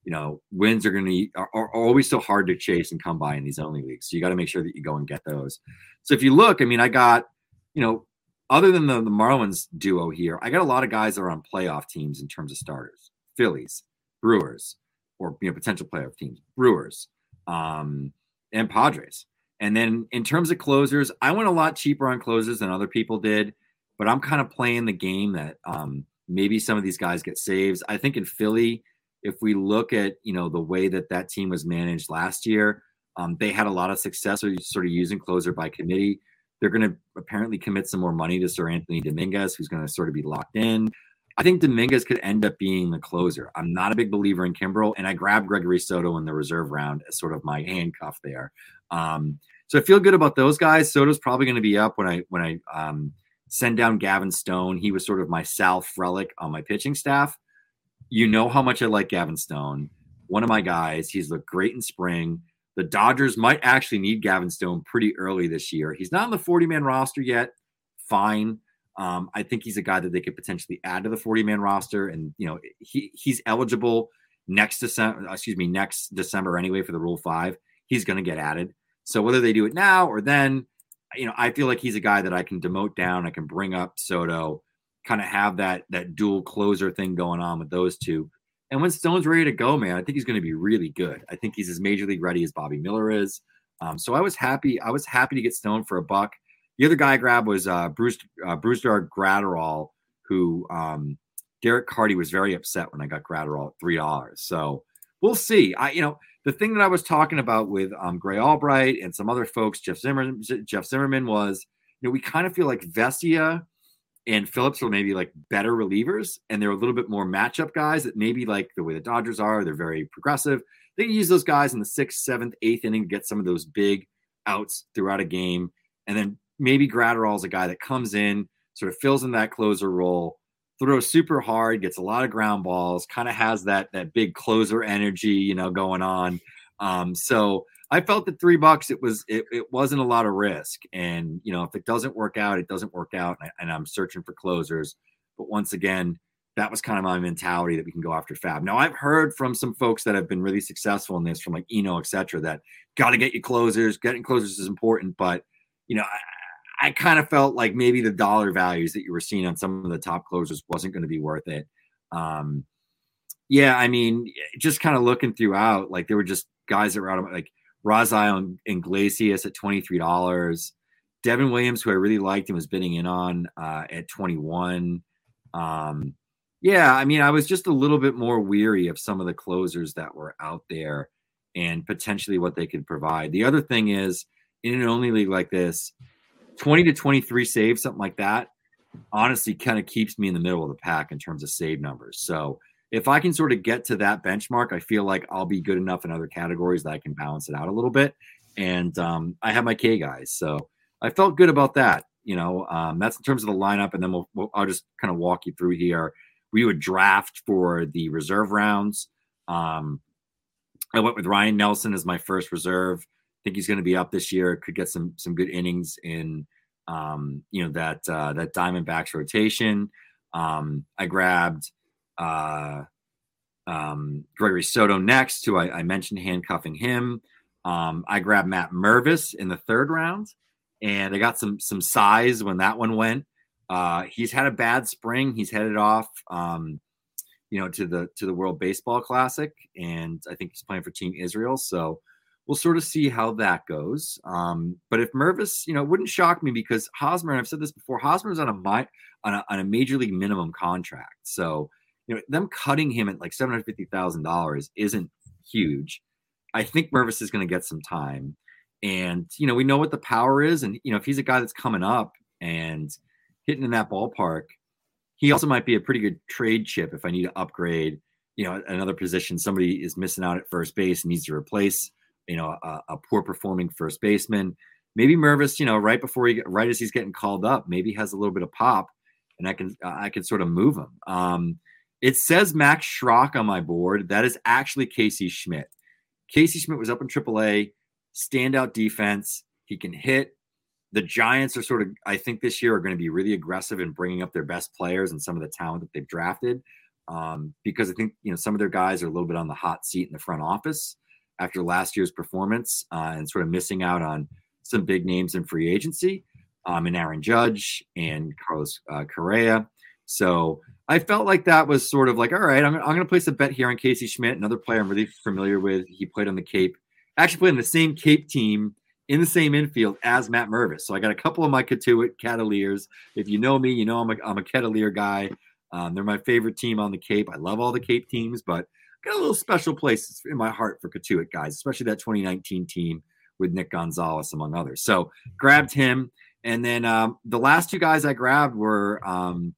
you know, wins are going to are, are always so hard to chase and come by in these only leagues. So you got to make sure that you go and get those. So if you look, I mean, I got, you know, other than the, the Marlins duo here, I got a lot of guys that are on playoff teams in terms of starters. Phillies, Brewers, or, you know, potential playoff teams, Brewers, um, and Padres. And then in terms of closers, I went a lot cheaper on closers than other people did, but I'm kind of playing the game that um, maybe some of these guys get saves. I think in Philly, if we look at, you know, the way that that team was managed last year, um, they had a lot of success with sort of using closer by committee. They're going to apparently commit some more money to Sir Anthony Dominguez, who's going to sort of be locked in. I think Dominguez could end up being the closer. I'm not a big believer in Kimbrel, and I grabbed Gregory Soto in the reserve round as sort of my handcuff there. Um, so I feel good about those guys. Soto's probably going to be up when I when I um, send down Gavin Stone. He was sort of my Sal Frelick on my pitching staff. You know how much I like Gavin Stone. One of my guys. He's looked great in spring. The Dodgers might actually need Gavin Stone pretty early this year. He's not on the forty-man roster yet. Fine. Um, I think he's a guy that they could potentially add to the forty-man roster. And, you know, he he's eligible next December, excuse me, next December anyway for the Rule five. He's going to get added. So whether they do it now or then, you know, I feel like he's a guy that I can demote down. I can bring up Soto, kind of have that that dual closer thing going on with those two. And when Stone's ready to go, man, I think he's going to be really good. I think he's as major league ready as Bobby Miller is. Um, so I was happy. I was happy to get Stone for a buck. The other guy I grabbed was uh, Bruce uh, Brusdar Graterol, who um, Derek Carty was very upset when I got Graterol at three dollars. So we'll see. I, you know, the thing that I was talking about with um, Gray Albright and some other folks, Jeff Zimmerman, Jeff Zimmerman was, you know, we kind of feel like Vesia and Phillips are maybe like better relievers, and they're a little bit more matchup guys that maybe like the way the Dodgers are. They're very progressive. They can use those guys in the sixth, seventh, eighth inning to get some of those big outs throughout a game. And then maybe Graterol is a guy that comes in, sort of fills in that closer role, throws super hard, gets a lot of ground balls, kind of has that that big closer energy, you know, going on. Um, so I felt that three bucks, it was, it, it wasn't a lot of risk. And, you know, if it doesn't work out, it doesn't work out. And, I, and I'm searching for closers. But once again, that was kind of my mentality that we can go after Fab. Now I've heard from some folks that have been really successful in this, from like Eno, et cetera, that got to get you closers. Getting closers is important. But, you know, I, I kind of felt like maybe the dollar values that you were seeing on some of the top closers wasn't going to be worth it. Um, yeah, I mean, just kind of looking throughout, like there were just guys that were out of like Raziel Iglesias at twenty-three dollars. Devin Williams, who I really liked and was bidding in on uh, at twenty-one. Um, yeah, I mean, I was just a little bit more weary of some of the closers that were out there and potentially what they could provide. The other thing is, in an only league like this, twenty to twenty-three saves, something like that, honestly kind of keeps me in the middle of the pack in terms of save numbers. So if I can sort of get to that benchmark, I feel like I'll be good enough in other categories that I can balance it out a little bit. And um, I have my K guys. So I felt good about that. You know, um, that's in terms of the lineup. And then we'll, we'll, I'll just kind of walk you through here. We would draft for the reserve rounds. Um, I went with Ryan Nelson as my first reserve. I think he's going to be up this year. Could get some some good innings in, um, you know, that uh, that Diamondbacks rotation. Um, I grabbed uh, um, Gregory Soto next, who I, I mentioned handcuffing him. Um, I grabbed Matt Mervis in the third round, and I got some some size when that one went. Uh, he's had a bad spring. He's headed off, um, you know, to the to the World Baseball Classic, and I think he's playing for Team Israel. So we'll sort of see how that goes. Um, but if Mervis, you know, it wouldn't shock me because Hosmer, and I've said this before, Hosmer's on a on a on a major league minimum contract. So, you know, them cutting him at like seven hundred fifty thousand dollars isn't huge. I think Mervis is going to get some time, and you know, we know what the power is, and you know, if he's a guy that's coming up and hitting in that ballpark, he also might be a pretty good trade chip if I need to upgrade, you know, another position. Somebody is missing out at first base and needs to replace, you know, a, a poor performing first baseman. Maybe Mervis, you know, right before he, right as he's getting called up, maybe has a little bit of pop, and I can, uh, I can sort of move him. Um, it says Max Schrock on my board. That is actually Casey Schmidt. Casey Schmidt was up in triple A, standout defense. He can hit. The Giants are sort of, I think this year are going to be really aggressive in bringing up their best players and some of the talent that they've drafted. um, because I think, you know, some of their guys are a little bit on the hot seat in the front office after last year's performance uh, and sort of missing out on some big names in free agency, um, and Aaron Judge and Carlos uh, Correa. So I felt like that was sort of like, all right, I'm, I'm going to place a bet here on Casey Schmidt, another player I'm really familiar with. He played on the Cape, actually played on the same Cape team in the same infield as Matt Mervis. So I got a couple of my Cotuit Cavaliers. If you know me, you know I'm a, I'm a Cavalier guy. Um, they're my favorite team on the Cape. I love all the Cape teams, but got a little special place in my heart for Cotuit guys, especially that twenty nineteen team with Nick Gonzalez, among others. So grabbed him. And then um, the last two guys I grabbed were um,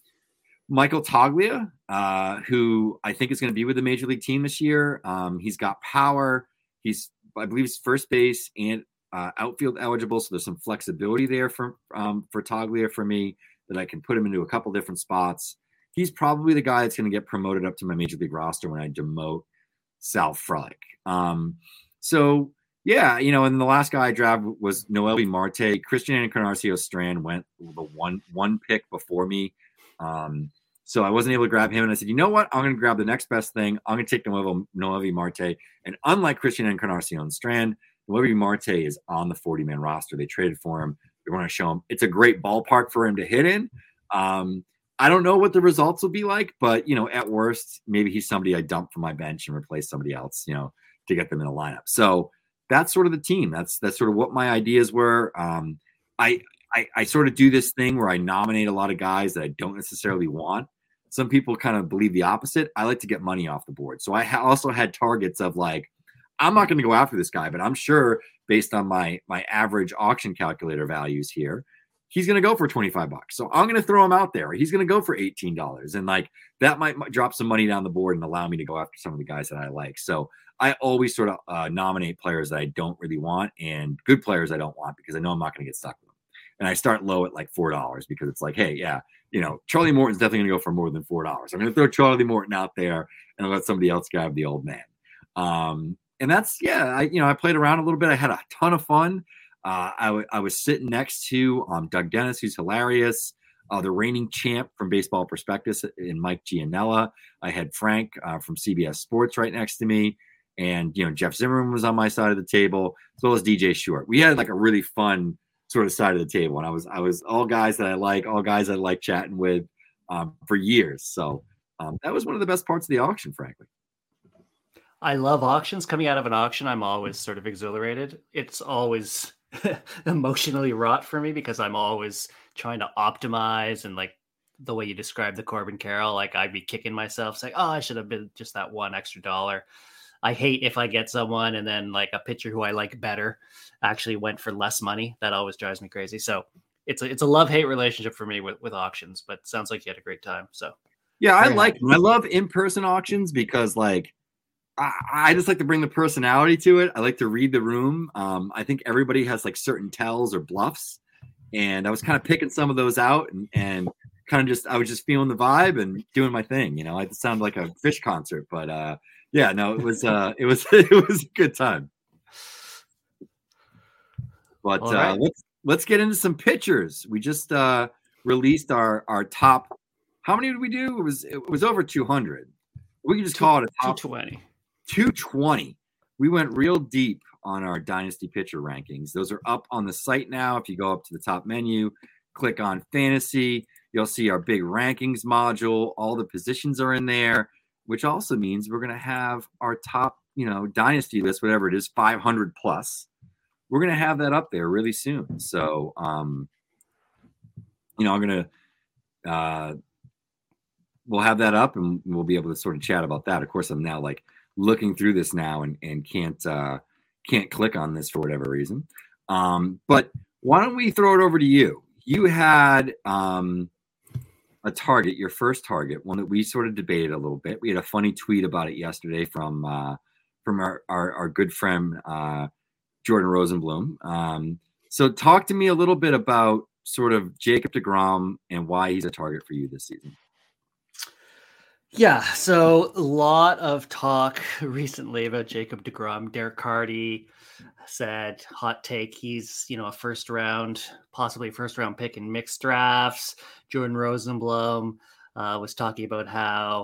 Michael Toglia, uh, who I think is going to be with the Major League team this year. Um, he's got power. He's, I believe, he's first base and uh, outfield eligible. So there's some flexibility there for, um, for Toglia for me that I can put him into a couple different spots. He's probably the guy that's going to get promoted up to my Major League roster when I demote Sal Frelick. Um, so, yeah, you know, and the last guy I drafted was Noelvi Marte. Christian Encarnacion Strand went the one one pick before me. Um, so I wasn't able to grab him. And I said, you know what? I'm going to grab the next best thing. I'm going to take Noelvi, Noelvi Marte. And unlike Christian Encarnacion Strand, Noelvi Marte is on the forty-man roster. They traded for him. They want to show him. It's a great ballpark for him to hit in. Um, I don't know what the results will be like, but, you know, at worst, maybe he's somebody I dump from my bench and replace somebody else, you know, to get them in the lineup. So that's sort of the team. That's that's sort of what my ideas were. Um, I, I I sort of do this thing where I nominate a lot of guys that I don't necessarily want. Some people kind of believe the opposite. I like to get money off the board. So I ha- also had targets of like, I'm not going to go after this guy, but I'm sure based on my my average auction calculator values here, he's going to go for twenty-five bucks. So I'm going to throw him out there. He's going to go for eighteen dollars. And like that might drop some money down the board and allow me to go after some of the guys that I like. So I always sort of uh, nominate players that I don't really want and good players I don't want because I know I'm not going to get stuck with them. And I start low at like four dollars because it's like, hey, yeah, you know, Charlie Morton's definitely going to go for more than four dollars. I'm going to throw Charlie Morton out there and let somebody else grab the old man. Um, and that's, yeah, I, you know, I played around a little bit. I had a ton of fun. Uh, I, w- I was sitting next to um, Doug Dennis, who's hilarious, uh, the reigning champ from Baseball Prospectus in Mike Gianella. I had Frank uh, from C B S Sports right next to me. And, you know, Jeff Zimmerman was on my side of the table, as well as D J Short. We had like a really fun sort of side of the table. And I was, I was all guys that I like, all guys I like chatting with um, for years. So um, that was one of the best parts of the auction, frankly. I love auctions. Coming out of an auction, I'm always sort of exhilarated. It's always emotionally wrought for me because I'm always trying to optimize, and like the way you described the Corbin Carroll, like I'd be kicking myself saying, oh, I should have been just that one extra dollar. I hate if I get someone and then like a pitcher who I like better actually went for less money. That always drives me crazy. So it's a, it's a love-hate relationship for me with, with auctions, but sounds like you had a great time. So yeah, I like, I love in-person auctions because like, I, I just like to bring the personality to it. I like to read the room. Um, I think everybody has like certain tells or bluffs, and I was kind of picking some of those out and, and kind of just, I was just feeling the vibe and doing my thing. You know, it sounded like a Fish concert, but uh, yeah, no, it was, uh, it was, it was a good time. But uh, right. let's, let's get into some pitchers. We just uh, released our, our top. How many did we do? It was, it was over two hundred. We can just call it a top two twenty. two twenty. We went real deep on our Dynasty pitcher rankings. Those are up on the site now. If you go up to the top menu, click on Fantasy, you'll see our big rankings module. All the positions are in there, which also means we're going to have our top, you know, Dynasty list, whatever it is, five hundred plus. We're going to have that up there really soon. So, um, you know, I'm going to, uh, we'll have that up and we'll be able to sort of chat about that. Of course, I'm now like looking through this now and, and can't, uh, can't click on this for whatever reason. Um, but why don't we throw it over to you? You had um, a target, your first target, one that we sort of debated a little bit. We had a funny tweet about it yesterday from, uh, from our, our, our good friend, uh, Jordan Rosenblum. Um, so talk to me a little bit about sort of Jacob deGrom and why he's a target for you this season. Yeah, so a lot of talk recently about Jacob deGrom. Derek Carty said, hot take, he's, you know, a first round, possibly a first round pick in mixed drafts. Jordan Rosenblum uh, was talking about how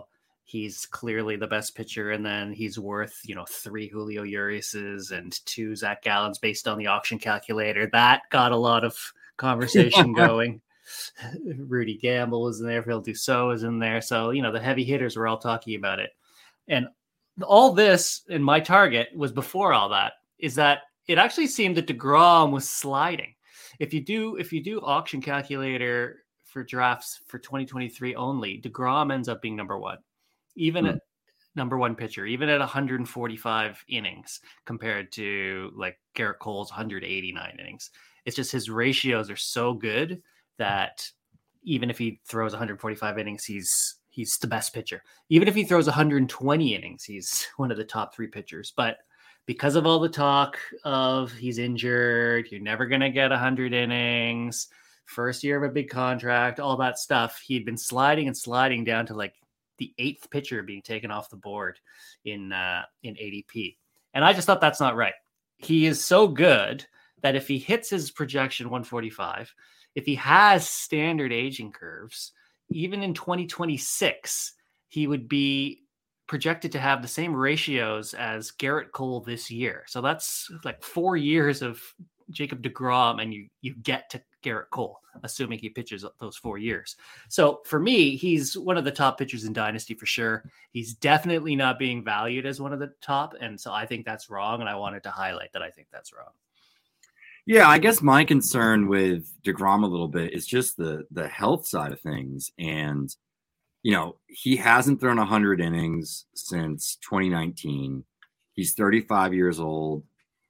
he's clearly the best pitcher, and then he's worth, you know, three Julio Uriases and two Zach Gallons based on the auction calculator. That got a lot of conversation going. Rudy Gamble was in there, Phil Dussault is in there. So, you know, the heavy hitters were all talking about it. And all this in my target was before all that, is that it actually seemed that DeGrom was sliding. If you do, if you do auction calculator for drafts for twenty twenty-three only, DeGrom ends up being number one, even mm. at number one pitcher, even at one hundred forty-five innings compared to like Garrett Cole's one hundred eighty-nine innings. It's just his ratios are so good that even if he throws one hundred forty-five innings, he's he's the best pitcher. Even if he throws one hundred twenty innings, he's one of the top three pitchers. But because of all the talk of he's injured, you're never going to get one hundred innings, first year of a big contract, all that stuff, he'd been sliding and sliding down to like the eighth pitcher being taken off the board in uh, in A D P. And I just thought that's not right. He is so good that if he hits his projection one forty-five, if he has standard aging curves, even in twenty twenty-six, he would be projected to have the same ratios as Garrett Cole this year. So that's like four years of Jacob DeGrom, and you you get to Garrett Cole, assuming he pitches those four years. So for me, he's one of the top pitchers in Dynasty for sure. He's definitely not being valued as one of the top, and so I think that's wrong, and I wanted to highlight that I think that's wrong. Yeah, I guess my concern with DeGrom a little bit is just the the health side of things. And, you know, he hasn't thrown one hundred innings since twenty nineteen. He's thirty-five years old.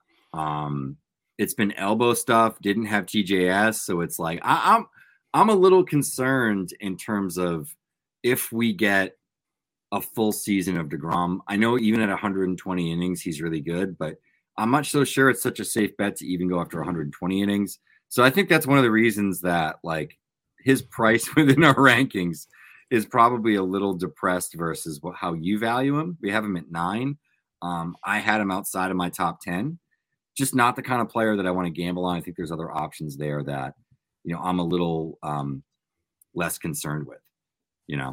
Um, it's been elbow stuff, didn't have T J S. So it's like, I, I'm, I'm a little concerned in terms of if we get a full season of DeGrom. I know even at one hundred twenty innings, he's really good, but I'm not so sure it's such a safe bet to even go after one hundred twenty innings. So I think that's one of the reasons that like his price within our rankings is probably a little depressed versus what, how you value him. We have him at nine. Um, I had him outside of my top ten. Just not the kind of player that I want to gamble on. I think there's other options there that, you know, I'm a little um, less concerned with, you know.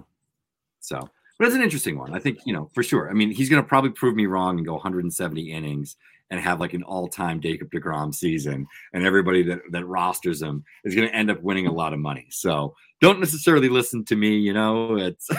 So, but it's an interesting one. I think, you know, for sure. I mean, he's going to probably prove me wrong and go one hundred seventy innings and have like an all-time Jacob DeGrom season, and everybody that, that rosters him is going to end up winning a lot of money. So don't necessarily listen to me, you know, it's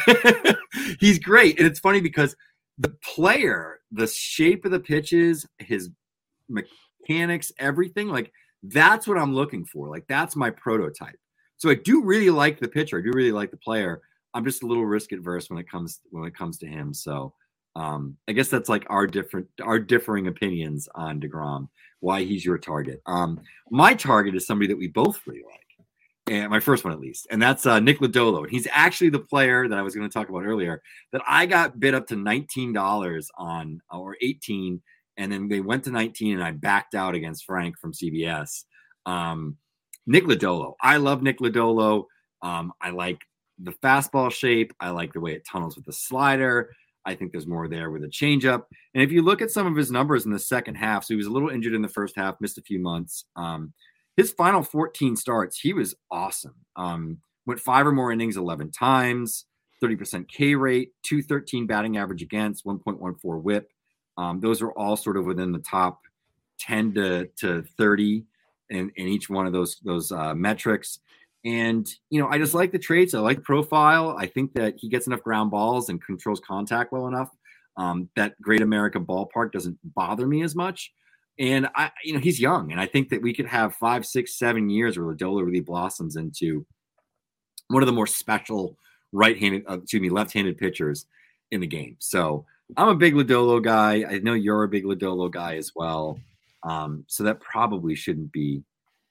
he's great. And it's funny because the player, the shape of the pitches, his mechanics, everything, like that's what I'm looking for. Like that's my prototype. So I do really like the pitcher. I do really like the player. I'm just a little risk adverse when it comes, when it comes to him. So Um, I guess that's like our different, our differing opinions on DeGrom, why he's your target. Um, my target is somebody that we both really like, and my first one at least, and that's uh, Nick Lodolo. He's actually the player that I was going to talk about earlier that I got bid up to nineteen dollars on, or eighteen, and then they went to nineteen, and I backed out against Frank from C B S. Um, Nick Lodolo. I love Nick Lodolo. Um, I like the fastball shape. I like the way it tunnels with the slider. I think there's more there with a changeup. And if you look at some of his numbers in the second half, so he was a little injured in the first half, missed a few months. Um, his final fourteen starts, he was awesome. Um, went five or more innings eleven times, thirty percent K rate, two thirteen batting average against, one point one four whip. Um, those are all sort of within the top ten to, to thirty in, in each one of those, those uh, metrics. And, you know, I just like the traits. I like the profile. I think that he gets enough ground balls and controls contact well enough. Um, that Great America Ballpark doesn't bother me as much. And, I, you know, he's young. And I think that we could have five, six, seven years where Lodolo really blossoms into one of the more special right-handed, uh, excuse me, left-handed pitchers in the game. So I'm a big Lodolo guy. I know you're a big Lodolo guy as well. Um, so that probably shouldn't be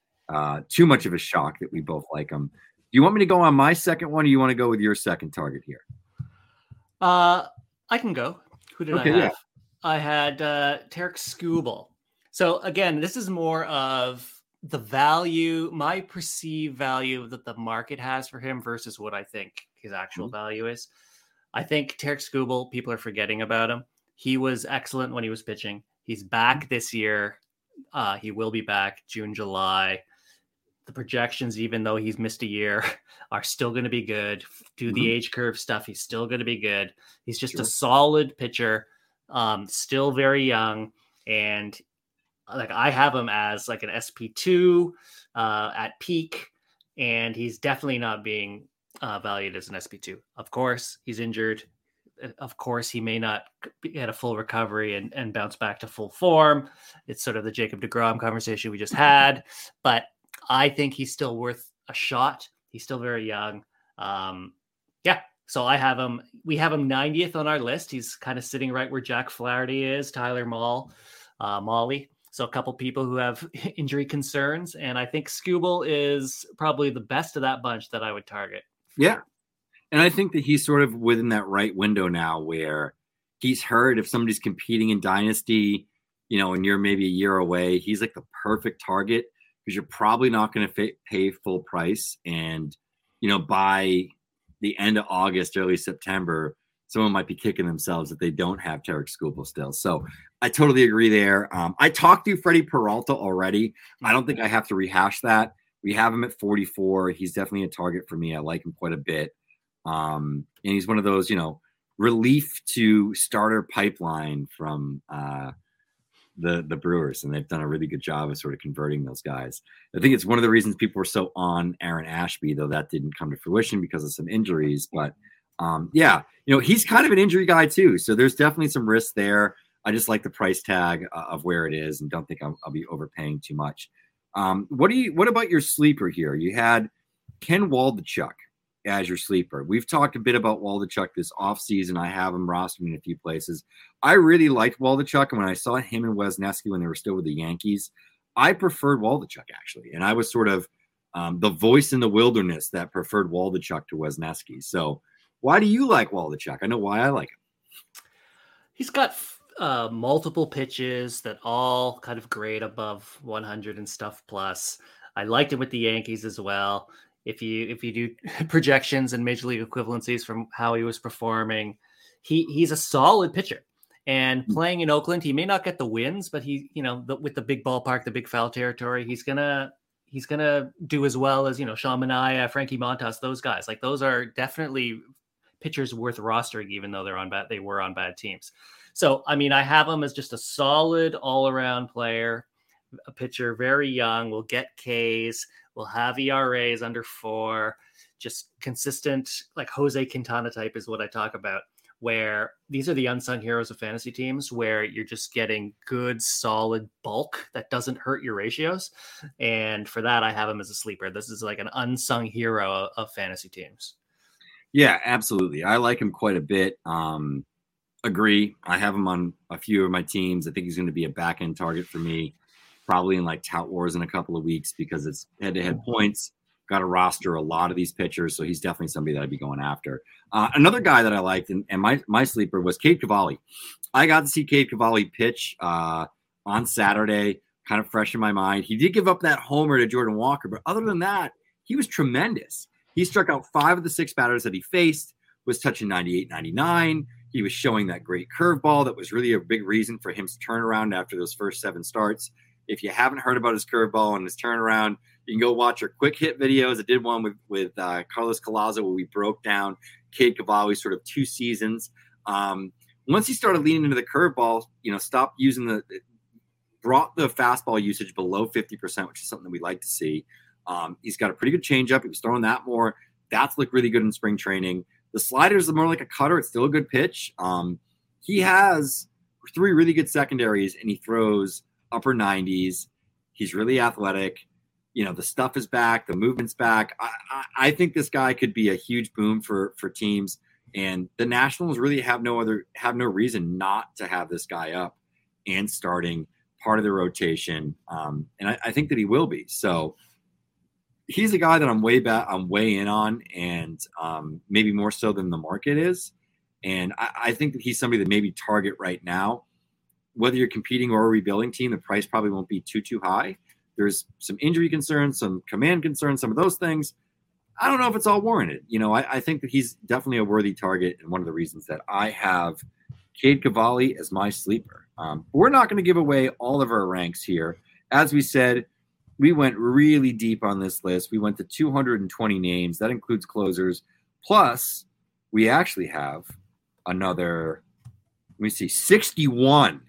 Uh, too much of a shock that we both like him. Do you want me to go on my second one, or you want to go with your second target here? Uh, I can go. Who did okay, I have? Yeah. I had uh, Tarik Skubal. So again, this is more of the value, my perceived value that the market has for him versus what I think his actual mm-hmm. value is. I think Tarik Skubal, people are forgetting about him. He was excellent when he was pitching. He's back this year. Uh, he will be back June, July. the projections, even though he's missed a year, are still going to be good. Do the mm-hmm. age curve stuff, he's still going to be good. He's just sure. a solid pitcher, um, still very young, and like I have him as like an S P two uh, at peak, and he's definitely not being uh, valued as an S P two. Of course, he's injured. Of course, he may not get a full recovery and, and bounce back to full form. It's sort of the Jacob deGrom conversation we just had, but I think he's still worth a shot. He's still very young. Um, yeah, so I have him. We have him ninetieth on our list. He's kind of sitting right where Jack Flaherty is, Tyler Mahle, uh, Molly. So a couple people who have injury concerns, and I think Skubal is probably the best of that bunch that I would target. Yeah. And I think that he's sort of within that right window now where he's heard if somebody's competing in Dynasty, you know, and you're maybe a year away, he's like the perfect target because you're probably not going to pay full price. And, you know, by the end of August, early September, someone might be kicking themselves if they don't have Tarik Skubal still. So I totally agree there. Um, I talked to Freddie Peralta already. I don't think I have to rehash that. We have him at forty-four. He's definitely a target for me. I like him quite a bit. Um, and he's one of those, you know, relief to starter pipeline from uh, the the Brewers, and they've done a really good job of sort of converting those guys. I think it's one of the reasons people were so on Aaron Ashby, though that didn't come to fruition because of some injuries. But um, yeah, you know, he's kind of an injury guy too, so there's definitely some risk there. I just like the price tag uh, of where it is, and don't think I'll, I'll be overpaying too much. Um, what do you? What about your sleeper here? You had Ken Waldichuk as your sleeper. We've talked a bit about Waldichuk this offseason. I have him rostered in a few places. I really liked Waldichuk, and when I saw him and Wesneski when they were still with the Yankees, I preferred Waldichuk actually, and I was sort of um, the voice in the wilderness that preferred Waldichuk to Wesneski. So why do you like Waldichuk? I know why I like him. He's got uh, multiple pitches that all kind of grade above one hundred and stuff plus. I liked him with the Yankees as well. If you if you do projections and major league equivalencies from how he was performing, he he's a solid pitcher. And playing in Oakland, he may not get the wins, but he, you know, the, with the big ballpark, the big foul territory, he's gonna he's gonna do as well as, you know, Sean Manaea, Frankie Montas, those guys. Like those are definitely pitchers worth rostering, even though they're on bad they were on bad teams. So I mean, I have him as just a solid all around player, a pitcher, very young, will get Ks. We'll have E R As under four, just consistent, like Jose Quintana type is what I talk about, where these are the unsung heroes of fantasy teams where you're just getting good, solid bulk that doesn't hurt your ratios. And for that, I have him as a sleeper. This is like an unsung hero of fantasy teams. Yeah, absolutely. I like him quite a bit. Um, agree. I have him on a few of my teams. I think he's going to be a back end target for me. Probably in like Tout Wars in a couple of weeks because it's head-to-head points. Got to roster a lot of these pitchers, so he's definitely somebody that I'd be going after. Uh, another guy that I liked, and, and my my sleeper was Cade Cavalli. I got to see Cade Cavalli pitch uh, on Saturday, kind of fresh in my mind. He did give up that homer to Jordan Walker, but other than that, he was tremendous. He struck out five of the six batters that he faced, was touching ninety-eight, ninety-nine. He was showing that great curveball that was really a big reason for him to turn around after those first seven starts. If you haven't heard about his curveball and his turnaround, you can go watch our quick hit videos. I did one with, with uh, Carlos Collazo where we broke down Cade Cavalli's sort of two seasons. Um, once he started leaning into the curveball, you know, stopped using the – brought the fastball usage below fifty percent, which is something that we like to see. Um, he's got a pretty good changeup. He was throwing that more. That's looked really good in spring training. The slider is more like a cutter. It's still a good pitch. Um, he has three really good secondaries, and he throws – upper nineties. He's really athletic. You know, the stuff is back. The movement's back. I, I, I think this guy could be a huge boom for, for teams. And the Nationals really have no other, have no reason not to have this guy up and starting part of the rotation. Um, and I, I think that he will be. So he's a guy that I'm way back, I'm way in on, and um, maybe more so than the market is. And I, I think that he's somebody that maybe target right now. Whether you're competing or a rebuilding team, the price probably won't be too, too high. There's some injury concerns, some command concerns, some of those things. I don't know if it's all warranted. You know, I, I think that he's definitely a worthy target, and one of the reasons that I have Cade Cavalli as my sleeper. Um, we're not going to give away all of our ranks here. As we said, we went really deep on this list. We went to two hundred twenty names. That includes closers. Plus, we actually have another, let me see, sixty-one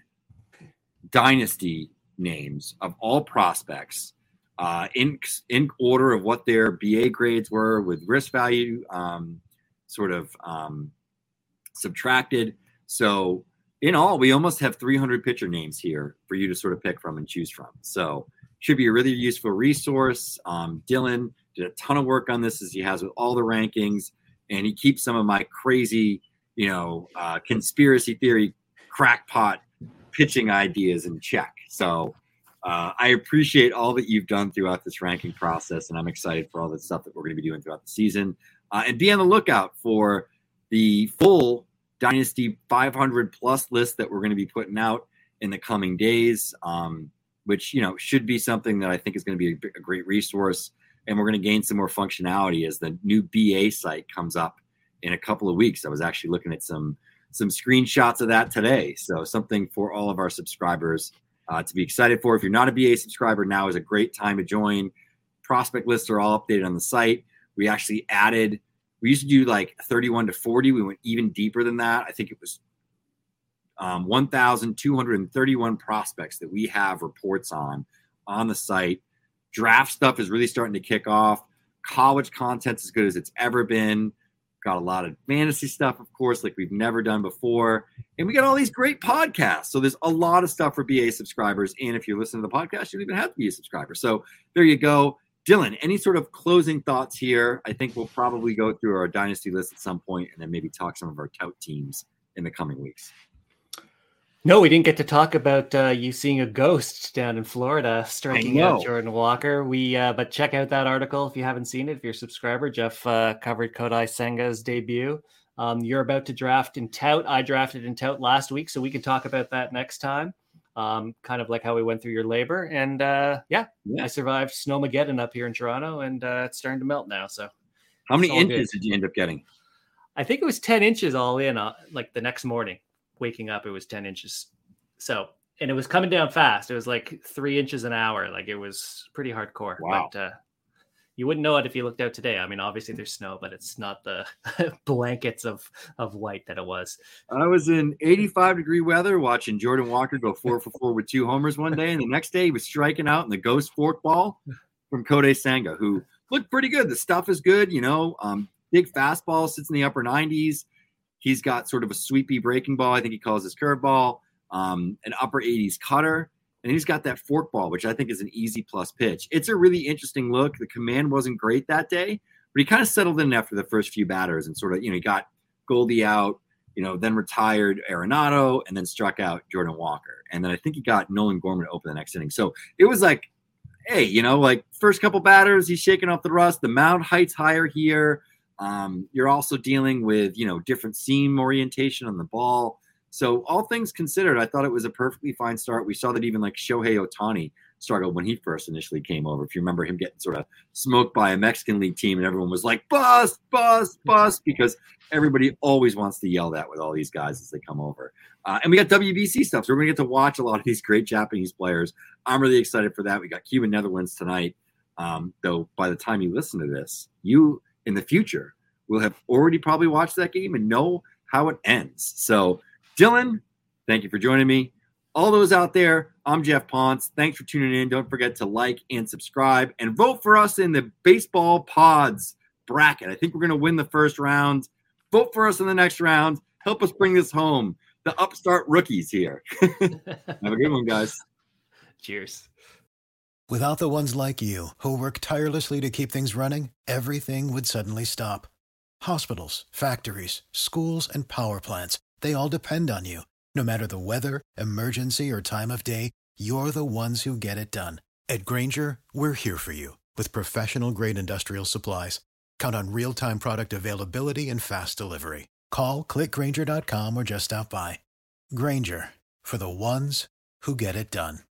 dynasty names of all prospects uh, in, in order of what their B A grades were with risk value um, sort of um, subtracted. So in all, we almost have three hundred pitcher names here for you to sort of pick from and choose from. So should be a really useful resource. Um, Dylan did a ton of work on this, as he has with all the rankings, and he keeps some of my crazy, you know, uh, conspiracy theory crackpot pitching ideas in check. So uh, I appreciate all that you've done throughout this ranking process, and I'm excited for all the stuff that we're going to be doing throughout the season. Uh, and be on the lookout for the full Dynasty five hundred plus list that we're going to be putting out in the coming days, um, which, you know, should be something that I think is going to be a, a great resource. And we're going to gain some more functionality as the new B A site comes up in a couple of weeks. I was actually looking at some some screenshots of that today. So something for all of our subscribers uh, to be excited for. If you're not a B A subscriber, now is a great time to join. Prospect lists are all updated on the site. We actually added, we used to do like thirty-one to forty. We went even deeper than that. I think it was um, one thousand two hundred thirty-one prospects that we have reports on on the site. Draft stuff is really starting to kick off. College content's as good as it's ever been. Got a lot of fantasy stuff, of course, like we've never done before. And we got all these great podcasts. So there's a lot of stuff for B A subscribers. And if you're listening to the podcast, you don't even have to be a subscriber. So there you go. Dylan, any sort of closing thoughts here? I think we'll probably go through our dynasty list at some point and then maybe talk some of our tout teams in the coming weeks. No, we didn't get to talk about uh, you seeing a ghost down in Florida striking out Jordan Walker. We, uh, but check out that article if you haven't seen it. If you're a subscriber, Jeff uh, covered Kodai Senga's debut. Um, you're about to draft in tout. I drafted in tout last week, so we can talk about that next time. Um, kind of like how we went through your labor. And uh, yeah, yeah, I survived Snowmageddon up here in Toronto, and uh, it's starting to melt now. So how many inches good. did you end up getting? I think it was ten inches all in, uh, like the next morning. Waking up, it was ten inches. So, and it was coming down fast. It was like three inches an hour. Like it was pretty hardcore. Wow. But uh, you wouldn't know it if you looked out today. I mean, obviously there's snow, but it's not the blankets of, of white that it was. I was in eighty-five degree weather watching Jordan Walker go four for four with two homers one day. And the next day he was striking out in the ghost forkball from Kodai Senga, who looked pretty good. The stuff is good. You know, um, big fastball, sits in the upper nineties. He's got sort of a sweepy breaking ball. I think he calls his curveball, um, an upper eighties cutter. And he's got that fork ball, which I think is an easy plus pitch. It's a really interesting look. The command wasn't great that day, but he kind of settled in after the first few batters and sort of, you know, he got Goldie out, you know, then retired Arenado and then struck out Jordan Walker. And then I think he got Nolan Gorman to open the next inning. So it was like, hey, you know, like first couple batters, he's shaking off the rust. The mound height's higher here. Um, you're also dealing with, you know, different seam orientation on the ball. So all things considered, I thought it was a perfectly fine start. We saw that even like Shohei Ohtani struggled when he first initially came over. If you remember him getting sort of smoked by a Mexican League team and everyone was like, bust, bust, bust, because everybody always wants to yell that with all these guys as they come over. Uh, and we got W B C stuff. So we're going to get to watch a lot of these great Japanese players. I'm really excited for that. We got Cuba Netherlands tonight. Um, though by the time you listen to this, you in the future will have already probably watched that game and know how it ends. So Dylan, thank you for joining me. All those out there, I'm Jeff Ponce. Thanks for tuning in. Don't forget to like and subscribe and vote for us in the Baseball Pods bracket. I think we're going to win the first round. Vote for us in the next round. Help us bring this home. The upstart rookies here. Have a good one, guys. Cheers. Without the ones like you who work tirelessly to keep things running, everything would suddenly stop. Hospitals, factories, schools, and power plants, they all depend on you. No matter the weather, emergency, or time of day, you're the ones who get it done. At Grainger, we're here for you with professional-grade industrial supplies. Count on real-time product availability and fast delivery. Call, click Grainger dot com, or just stop by. Grainger, for the ones who get it done.